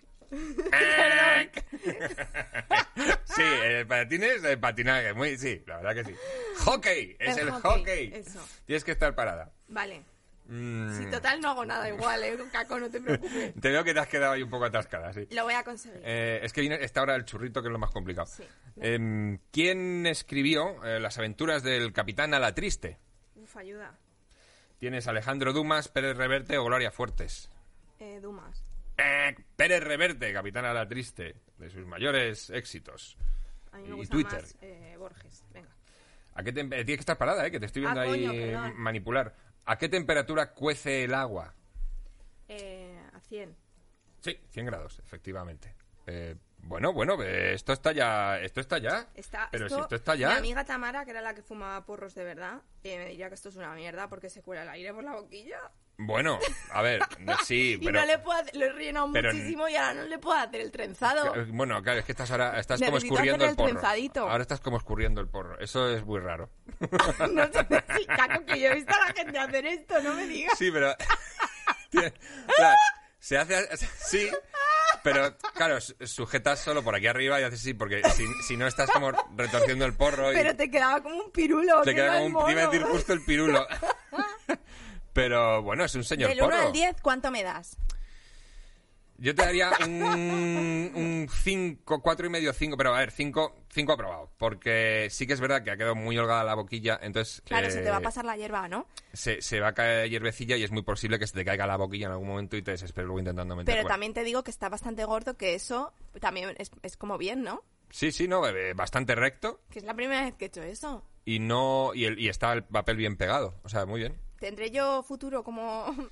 Sí, el patines, el patinaje, muy, sí, la verdad que sí. Hockey, es el, El hockey. hockey, eso. Tienes que estar parada. Vale. Mm, Si total no hago nada igual, ¿eh? Caco, no te preocupes. Te veo que te has quedado ahí un poco atascada, sí. Lo voy a conseguir. Eh, es que viene esta hora del churrito, que es lo más complicado. Sí. Em, ¿Quién escribió eh, las aventuras del Capitán Alatriste? Uf, ayuda. Tienes Alejandro Dumas, Pérez Reverte o Gloria Fuertes. Eh, Dumas. Eh, Pérez Reverte, Capitán Alatriste, de sus mayores éxitos. A mí me Y gusta Twitter. más eh, Borges. Venga. ¿A qué tem- eh, tienes que estar parada, eh, que te estoy viendo Ah, ahí coño, eh, perdón. manipular. ¿A qué temperatura cuece el agua? Eh, a cien. Sí, cien grados, efectivamente. Eh, bueno, bueno, eh, esto está ya, esto está ya. Está, Pero esto- si esto está Mi ya. amiga Tamara, que era la que fumaba porros de verdad, eh, me diría que esto es una mierda porque se cuela el aire por la boquilla. Bueno, a ver, sí, Y pero no le puedo hacer, lo he rellenado pero- muchísimo y ahora no le puedo hacer el trenzado. Eh, bueno, claro, es que estás ahora estás como Necesito escurriendo hacerle el el porro. trenzadito. Ahora estás como escurriendo el porro. Eso es muy raro. No sé, sí, Caco, que yo he visto a la gente hacer esto, no me digas. Sí, pero tiene- o sea, se hace sí, pero claro, su- sujetas solo por aquí arriba y haces sí, porque si, si no estás como retorciendo el porro y Pero te quedaba como un pirulo. te que queda era como el un, te iba a mono. decir justo el pirulo. Pero bueno, es un señor Del uno porro. al diez, ¿cuánto me das? Yo te daría un cinco, cuatro y medio, cinco, pero a ver, cinco aprobado, porque sí que es verdad que ha quedado muy holgada la boquilla, entonces Claro, eh, se te va a pasar la hierba, ¿no? se, se va a caer hierbecilla y es muy posible que se te caiga la boquilla en algún momento y te desesperes luego intentando meter. Pero Bueno, también te digo que está bastante gordo, que eso también es, es como bien, ¿no? sí, sí, no, eh, bastante recto Que es la primera vez que he hecho eso. y no y, el, y está el papel bien pegado, o sea, muy bien. ¿Tendré yo futuro como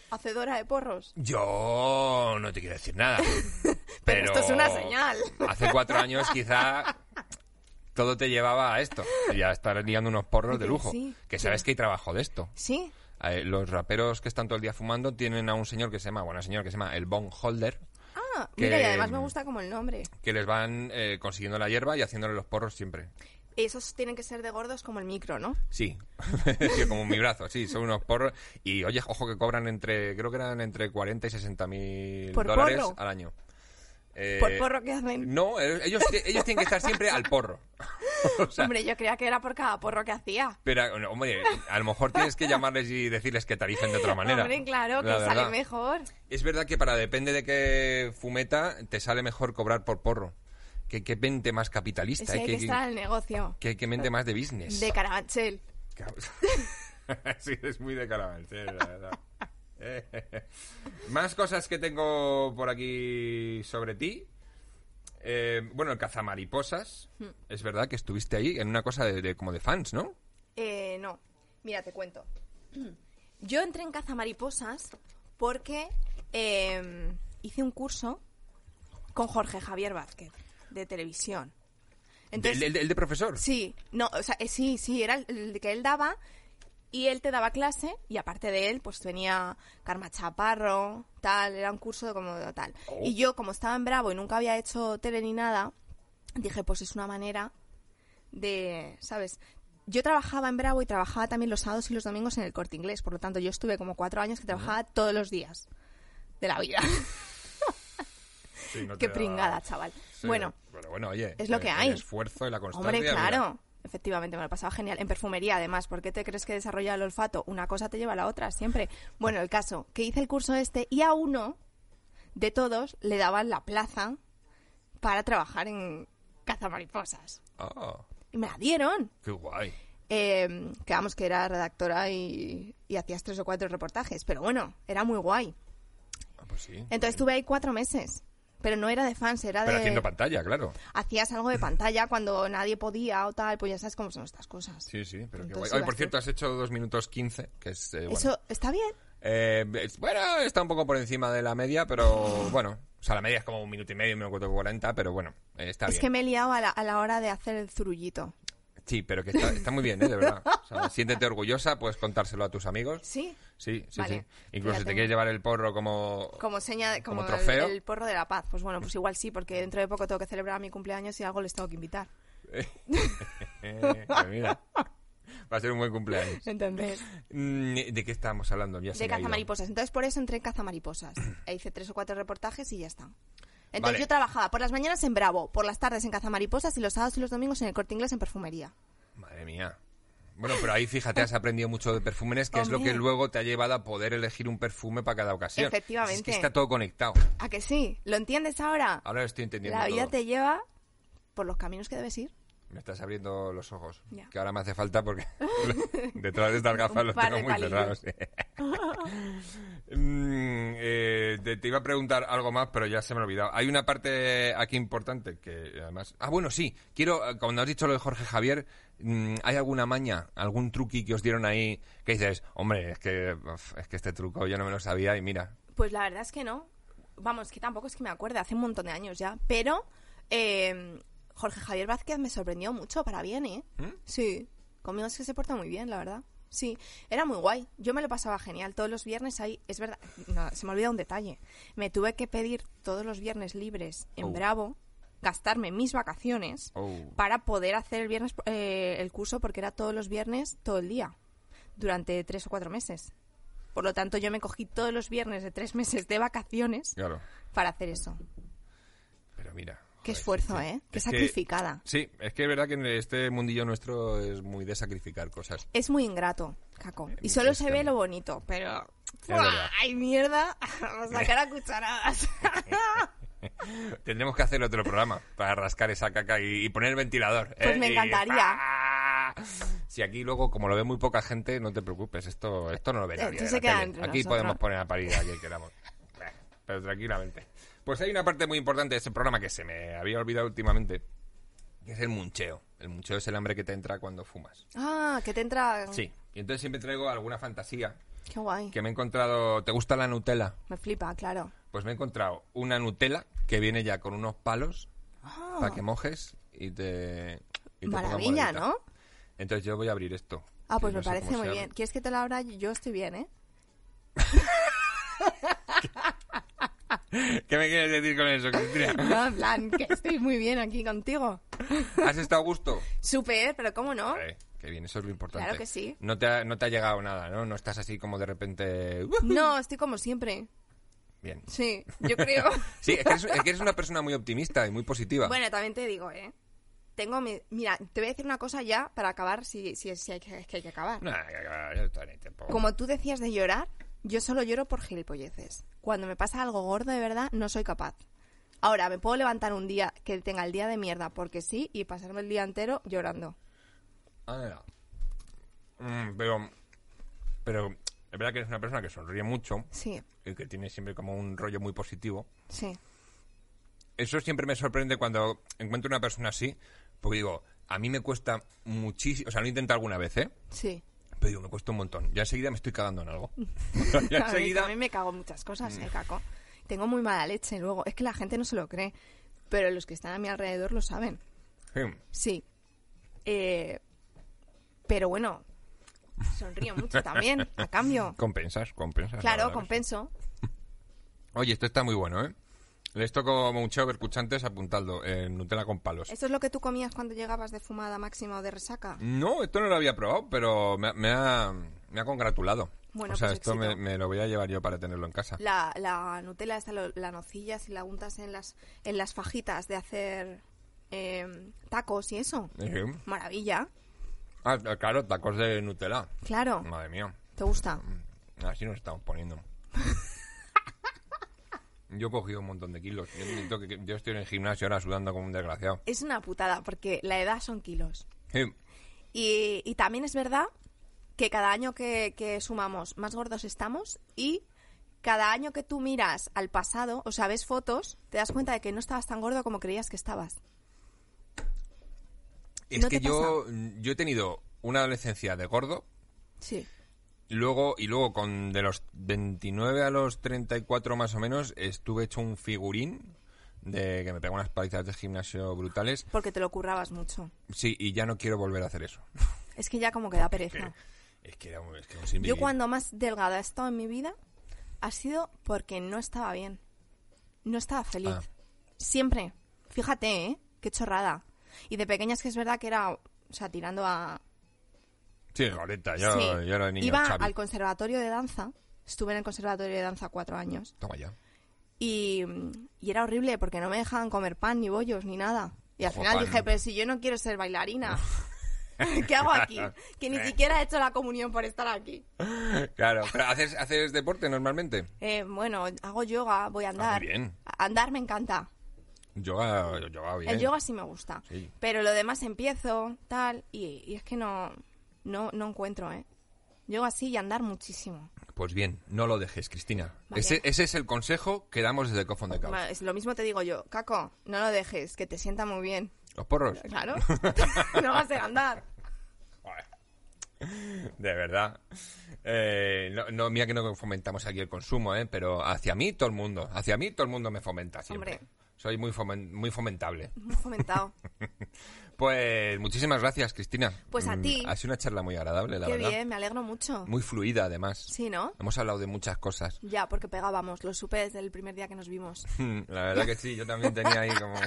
¿Hacedora de porros? Yo no te quiero decir nada. pero, Pero esto es una señal. Hace cuatro años quizá todo te llevaba a esto. Y a estar liando unos porros de lujo. Sí, que sí. sabes que hay trabajo de esto. Sí. Eh, los raperos que están todo el día fumando tienen a un señor que se llama, bueno, señor que se llama el bong holder, Ah, que- mira, y además me gusta como el nombre. que les van eh, consiguiendo la hierba y haciéndole los porros siempre. Esos tienen que ser de gordos como el micro, ¿no? Sí, sí, como mi brazo, sí, son unos porros. Y oye, ojo que cobran entre, creo que eran entre cuarenta y sesenta mil ¿Por dólares porro? al año. Eh, ¿Por porro que hacen? No, eh, ellos, ellos tienen que estar siempre al porro. O sea, Hombre, yo creía que era por cada porro que hacía. pero, no, hombre, a lo mejor tienes que llamarles y decirles que tarifen de otra manera. Hombre, claro, que La sale verdad. mejor. Es verdad que para depende de qué fumeta te sale mejor cobrar por porro. Que qué mente más capitalista, Es que eh, hay qué, que estar en el negocio. qué- qué mente más de business. De Carabanchel. Sí, es muy de Carabanchel, la verdad. Eh, Más cosas que tengo por aquí sobre ti. Eh, bueno, el cazamariposas. Hmm. Es verdad que estuviste ahí en una cosa de, de- como de fans, ¿no? Eh, no. Mira, te cuento. Yo entré en Cazamariposas porque eh, hice un curso con Jorge Javier Vázquez, de televisión. Entonces, ¿El, el- el de profesor? Sí, no, o sea, eh, sí, sí, era el, el que él daba y él te daba clase y aparte de él, pues venía Karma Chaparro, tal, era un curso de como de tal. Oh. Y yo, como estaba en Bravo y nunca había hecho tele ni nada, dije, pues es una manera de, ¿sabes? Yo trabajaba en Bravo y trabajaba también los sábados y los domingos en el Corte Inglés, por lo tanto yo estuve como cuatro años que trabajaba todos los días de la vida. Sí, no te Qué daba- pringada, chaval. Sí, Bueno, pero bueno, oye, es lo que el- hay. El esfuerzo y la constancia. hombre, mira. claro. Efectivamente, me lo pasaba genial. En perfumería, además. ¿Por qué te crees que desarrolla el olfato? Una cosa te lleva a la otra, siempre. Bueno, el caso, que hice el curso este y a uno de todos le daban la plaza para trabajar en Cazamariposas. Ah, Y me la dieron. qué guay. Eh, que vamos, que era redactora y, y hacías tres o cuatro reportajes. Pero bueno, era muy guay. Ah, pues sí. Entonces estuve ahí cuatro meses. Pero no era de fans, era Pero de... haciendo pantalla, claro. Hacías algo de pantalla cuando nadie podía o tal, pues ya sabes cómo son estas cosas. Sí, sí, pero qué Entonces guay. Oye, iba por a cierto, has hecho dos minutos quince, que es, eh, bueno. Eso está bien. Eh, es- bueno, está un poco por encima de la media, pero bueno. O sea, la media es como un minuto y medio, un minuto cuarenta, pero bueno, eh, está Es bien. que me he liado a la, a la hora de hacer el zurullito. Sí, pero que está, está muy bien, ¿eh? De verdad. O sea, siéntete orgullosa, puedes contárselo a tus amigos. ¿Sí? Sí, sí, Vale, sí. Incluso si fíjate. te quieres llevar el porro como... Como seña, de- como, Como el- trofeo. El, porro de la paz. Pues bueno, pues igual sí, porque dentro de poco tengo que celebrar mi cumpleaños y algo les tengo que invitar. Eh, pues mira, va a ser un buen cumpleaños. Entonces, Mm, ¿De qué estábamos hablando? Ya se de me ha ido. cazamariposas. Entonces por eso entré en Cazamariposas. E hice tres o cuatro reportajes y ya está. Entonces Vale. yo trabajaba por las mañanas en Bravo, por las tardes en Cazamariposas y los sábados y los domingos en el Corte Inglés en perfumería. Madre mía. Bueno, pero ahí fíjate, has aprendido mucho de perfumes, que es lo Hombre. que luego te ha llevado a poder elegir un perfume para cada ocasión. Efectivamente. Es que está todo conectado. ¿A que sí? ¿Lo entiendes ahora? Ahora lo estoy entendiendo La vida todo. te lleva por los caminos que debes ir. Me estás abriendo los ojos. Ya. Que ahora me hace falta porque detrás de estas gafas Un los par tengo de muy palillos. cerrados. Mm, eh, te, te iba a preguntar algo más, pero ya se me ha olvidado. Hay una parte aquí importante que además... Ah, bueno, sí. Quiero, eh, cuando has dicho lo de Jorge Javier, mm, ¿hay alguna maña, algún truqui que os dieron ahí que dices, hombre, es que, uf, es que este truco yo no me lo sabía y mira... Pues la verdad es que no. Vamos, que tampoco es que me acuerde, hace un montón de años ya. Pero eh, Jorge Javier Vázquez me sorprendió mucho para bien, ¿eh? ¿Mm? Sí. Conmigo es que se porta muy bien, la verdad. Sí, era muy guay. Yo me lo pasaba genial. Todos los viernes ahí, es verdad, no, se me olvida un detalle. Me tuve que pedir todos los viernes libres en Oh. Bravo, gastarme mis vacaciones Oh. para poder hacer el viernes eh, el curso porque era todos los viernes, todo el día, durante tres o cuatro meses. Por lo tanto, yo me cogí todos los viernes de tres meses de vacaciones Claro. para hacer eso. Pero mira... Qué joder, esfuerzo, sí, sí. ¿eh? Qué Es que- sacrificada. Sí, es que es verdad que en este mundillo nuestro es muy de sacrificar cosas. Es muy ingrato, Caco. Y Es solo que- se ve lo bonito, pero... verdad. ¡Ay, mierda! Vamos a sacar a cucharadas. Tendremos que hacer otro programa para rascar esa caca y, y poner el ventilador. ¿eh? Pues me Y- encantaría. ¡Ah! Si aquí luego, como lo ve muy poca gente, no te preocupes, esto esto no lo ve nadie. Esto de se la queda tele. entre Aquí nosotros. podemos poner a parir a quien queramos. Eh, Pero tranquilamente. Pues hay una parte muy importante de ese programa que se me había olvidado últimamente, que es el muncheo. El muncheo es el hambre que te entra cuando fumas. Ah, que te entra... Sí, y entonces siempre traigo alguna fantasía Qué guay. Que me he encontrado... ¿Te gusta la Nutella? Me flipa, claro. Pues me he encontrado una Nutella que viene ya con unos palos Oh. para que mojes y te... y te ponga Maravilla, moradita. ¿no? Entonces yo voy a abrir esto. Ah, pues que me no sé parece cómo muy se bien. abre. ¿Quieres que te la abra? Yo estoy bien, ¿eh? ¿Qué me quieres decir con eso, Cristina? No, en plan, que estoy muy bien aquí contigo. ¿Has estado a gusto? Súper, pero ¿cómo no? Vale, qué bien, eso es lo importante. Claro que sí. No te ha, no te ha llegado nada, ¿no? No estás así como de repente... No, estoy como siempre. Bien. Sí, yo creo. Sí, es que, eres, es que eres una persona muy optimista y muy positiva. Bueno, también te digo, ¿eh? Tengo mi... Mira, te voy a decir una cosa ya para acabar, si, si, si hay que, es que hay que acabar. No, ya está, ni tiempo. Como tú decías de llorar, yo solo lloro por gilipolleces. Cuando me pasa algo gordo de verdad, no soy capaz. Ahora, me puedo levantar un día que tenga el día de mierda porque sí y pasarme el día entero llorando. Ah, mira. Mm, pero, pero es verdad que eres una persona que sonríe mucho Sí, y que tiene siempre como un rollo muy positivo. sí. Eso siempre me sorprende cuando encuentro una persona así, porque digo, a mí me cuesta muchísimo, o sea, lo he intentado alguna vez, ¿eh? Sí. Pero digo, me cuesta un montón. Ya enseguida me estoy cagando en algo. ya A mí enseguida... también me cago en muchas cosas, eh, caco. Tengo muy mala leche luego. Es que la gente no se lo cree, pero los que están a mi alrededor lo saben. Sí. Sí. Eh, pero bueno, sonrío mucho también, a cambio. Compensas, compensas. Claro, la verdad que compenso. sí. Oye, esto está muy bueno, ¿eh? Les toco mucho escuchantes apuntando en Nutella con palos. ¿Esto es lo que tú comías cuando llegabas de fumada máxima o de resaca? No, esto no lo había probado, pero me, me ha, me ha congratulado. Bueno, o sea, pues esto me, éxito. me lo voy a llevar yo para tenerlo en casa. La, la Nutella esta lo- la nocillas y la untas en las, en las fajitas de hacer eh, tacos y eso. Sí. Maravilla. Ah, claro, tacos de Nutella. Claro. Madre mía. ¿Te gusta? Así nos estamos poniendo. Yo he cogido un montón de kilos. Yo, necesito que- yo estoy en el gimnasio ahora sudando como un desgraciado. Es una putada porque la edad son kilos. Sí. Y, y también es verdad que cada año que, que sumamos más gordos estamos y cada año que tú miras al pasado, o sea, ves fotos, te das cuenta de que no estabas tan gordo como creías que estabas. Es ¿No que te yo, yo he tenido una adolescencia de gordo. Sí. Luego, y luego con de los veintinueve a los treinta y cuatro más o menos, estuve hecho un figurín de que me pegó unas palizas de gimnasio brutales. Porque te lo currabas mucho. Sí, y ya no quiero volver a hacer eso. Es que ya como que da pereza. Es que era un, es que era un sin Yo vivir. cuando más delgada he estado en mi vida ha sido porque no estaba bien. No estaba feliz. Ah. Siempre. Fíjate, ¿eh? Qué chorrada. Y de pequeña es que es verdad que era, o sea, tirando a... Sí, ahorita, yo, Sí. yo era niño Iba Xavi. al conservatorio de danza. Estuve en el conservatorio de danza cuatro años. Toma ya. Y, y era horrible porque no me dejaban comer pan, ni bollos, ni nada. Y al Ojo, final pan. dije, pero si yo no quiero ser bailarina, ¿qué hago aquí? Que ni siquiera he hecho la comunión por estar aquí. Claro, pero ¿haces, ¿haces deporte normalmente? Eh, bueno, hago yoga, voy a andar. muy bien. A- Andar me encanta. Yoga, yoga bien. El yoga sí me gusta. Sí. Pero lo demás empiezo, tal, y, y es que no, no, no encuentro, ¿eh? Yoga sí y andar muchísimo. Pues bien, no lo dejes, Cristina. Vale. Ese, ese es el consejo que damos desde Coffin de Couch. Ma- es lo mismo te digo yo, Caco, no lo dejes, que te sienta muy bien. Los porros. Claro, no vas a andar. De verdad. Eh, no, no, mira que no fomentamos aquí el consumo, ¿eh? Pero hacia mí todo el mundo, hacia mí todo el mundo me fomenta siempre. Hombre. Soy muy, fomen- muy fomentable. Muy fomentado. Pues muchísimas gracias, Cristina. Pues a Mm, ti. Ha sido una charla muy agradable, la Qué verdad. bien, me alegro mucho. Muy fluida, además. Sí, ¿no? Hemos hablado de muchas cosas. Ya, porque pegábamos, lo supe desde el primer día que nos vimos. La verdad que sí, yo también tenía ahí como...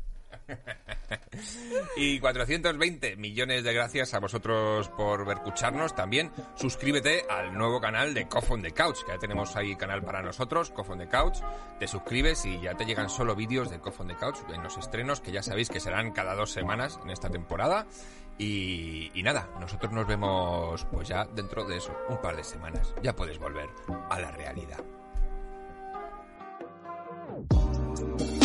Y cuatrocientos veinte millones de gracias a vosotros por escucharnos. También suscríbete al nuevo canal de Coffin on the Couch, que ya tenemos ahí canal para nosotros, Coffin on the Couch. Te suscribes y ya te llegan solo vídeos de Coffin on the Couch en los estrenos, que ya sabéis que serán cada dos semanas en esta temporada. Y, y nada, nosotros nos vemos pues ya dentro de eso, un par de semanas. Ya puedes volver a la realidad.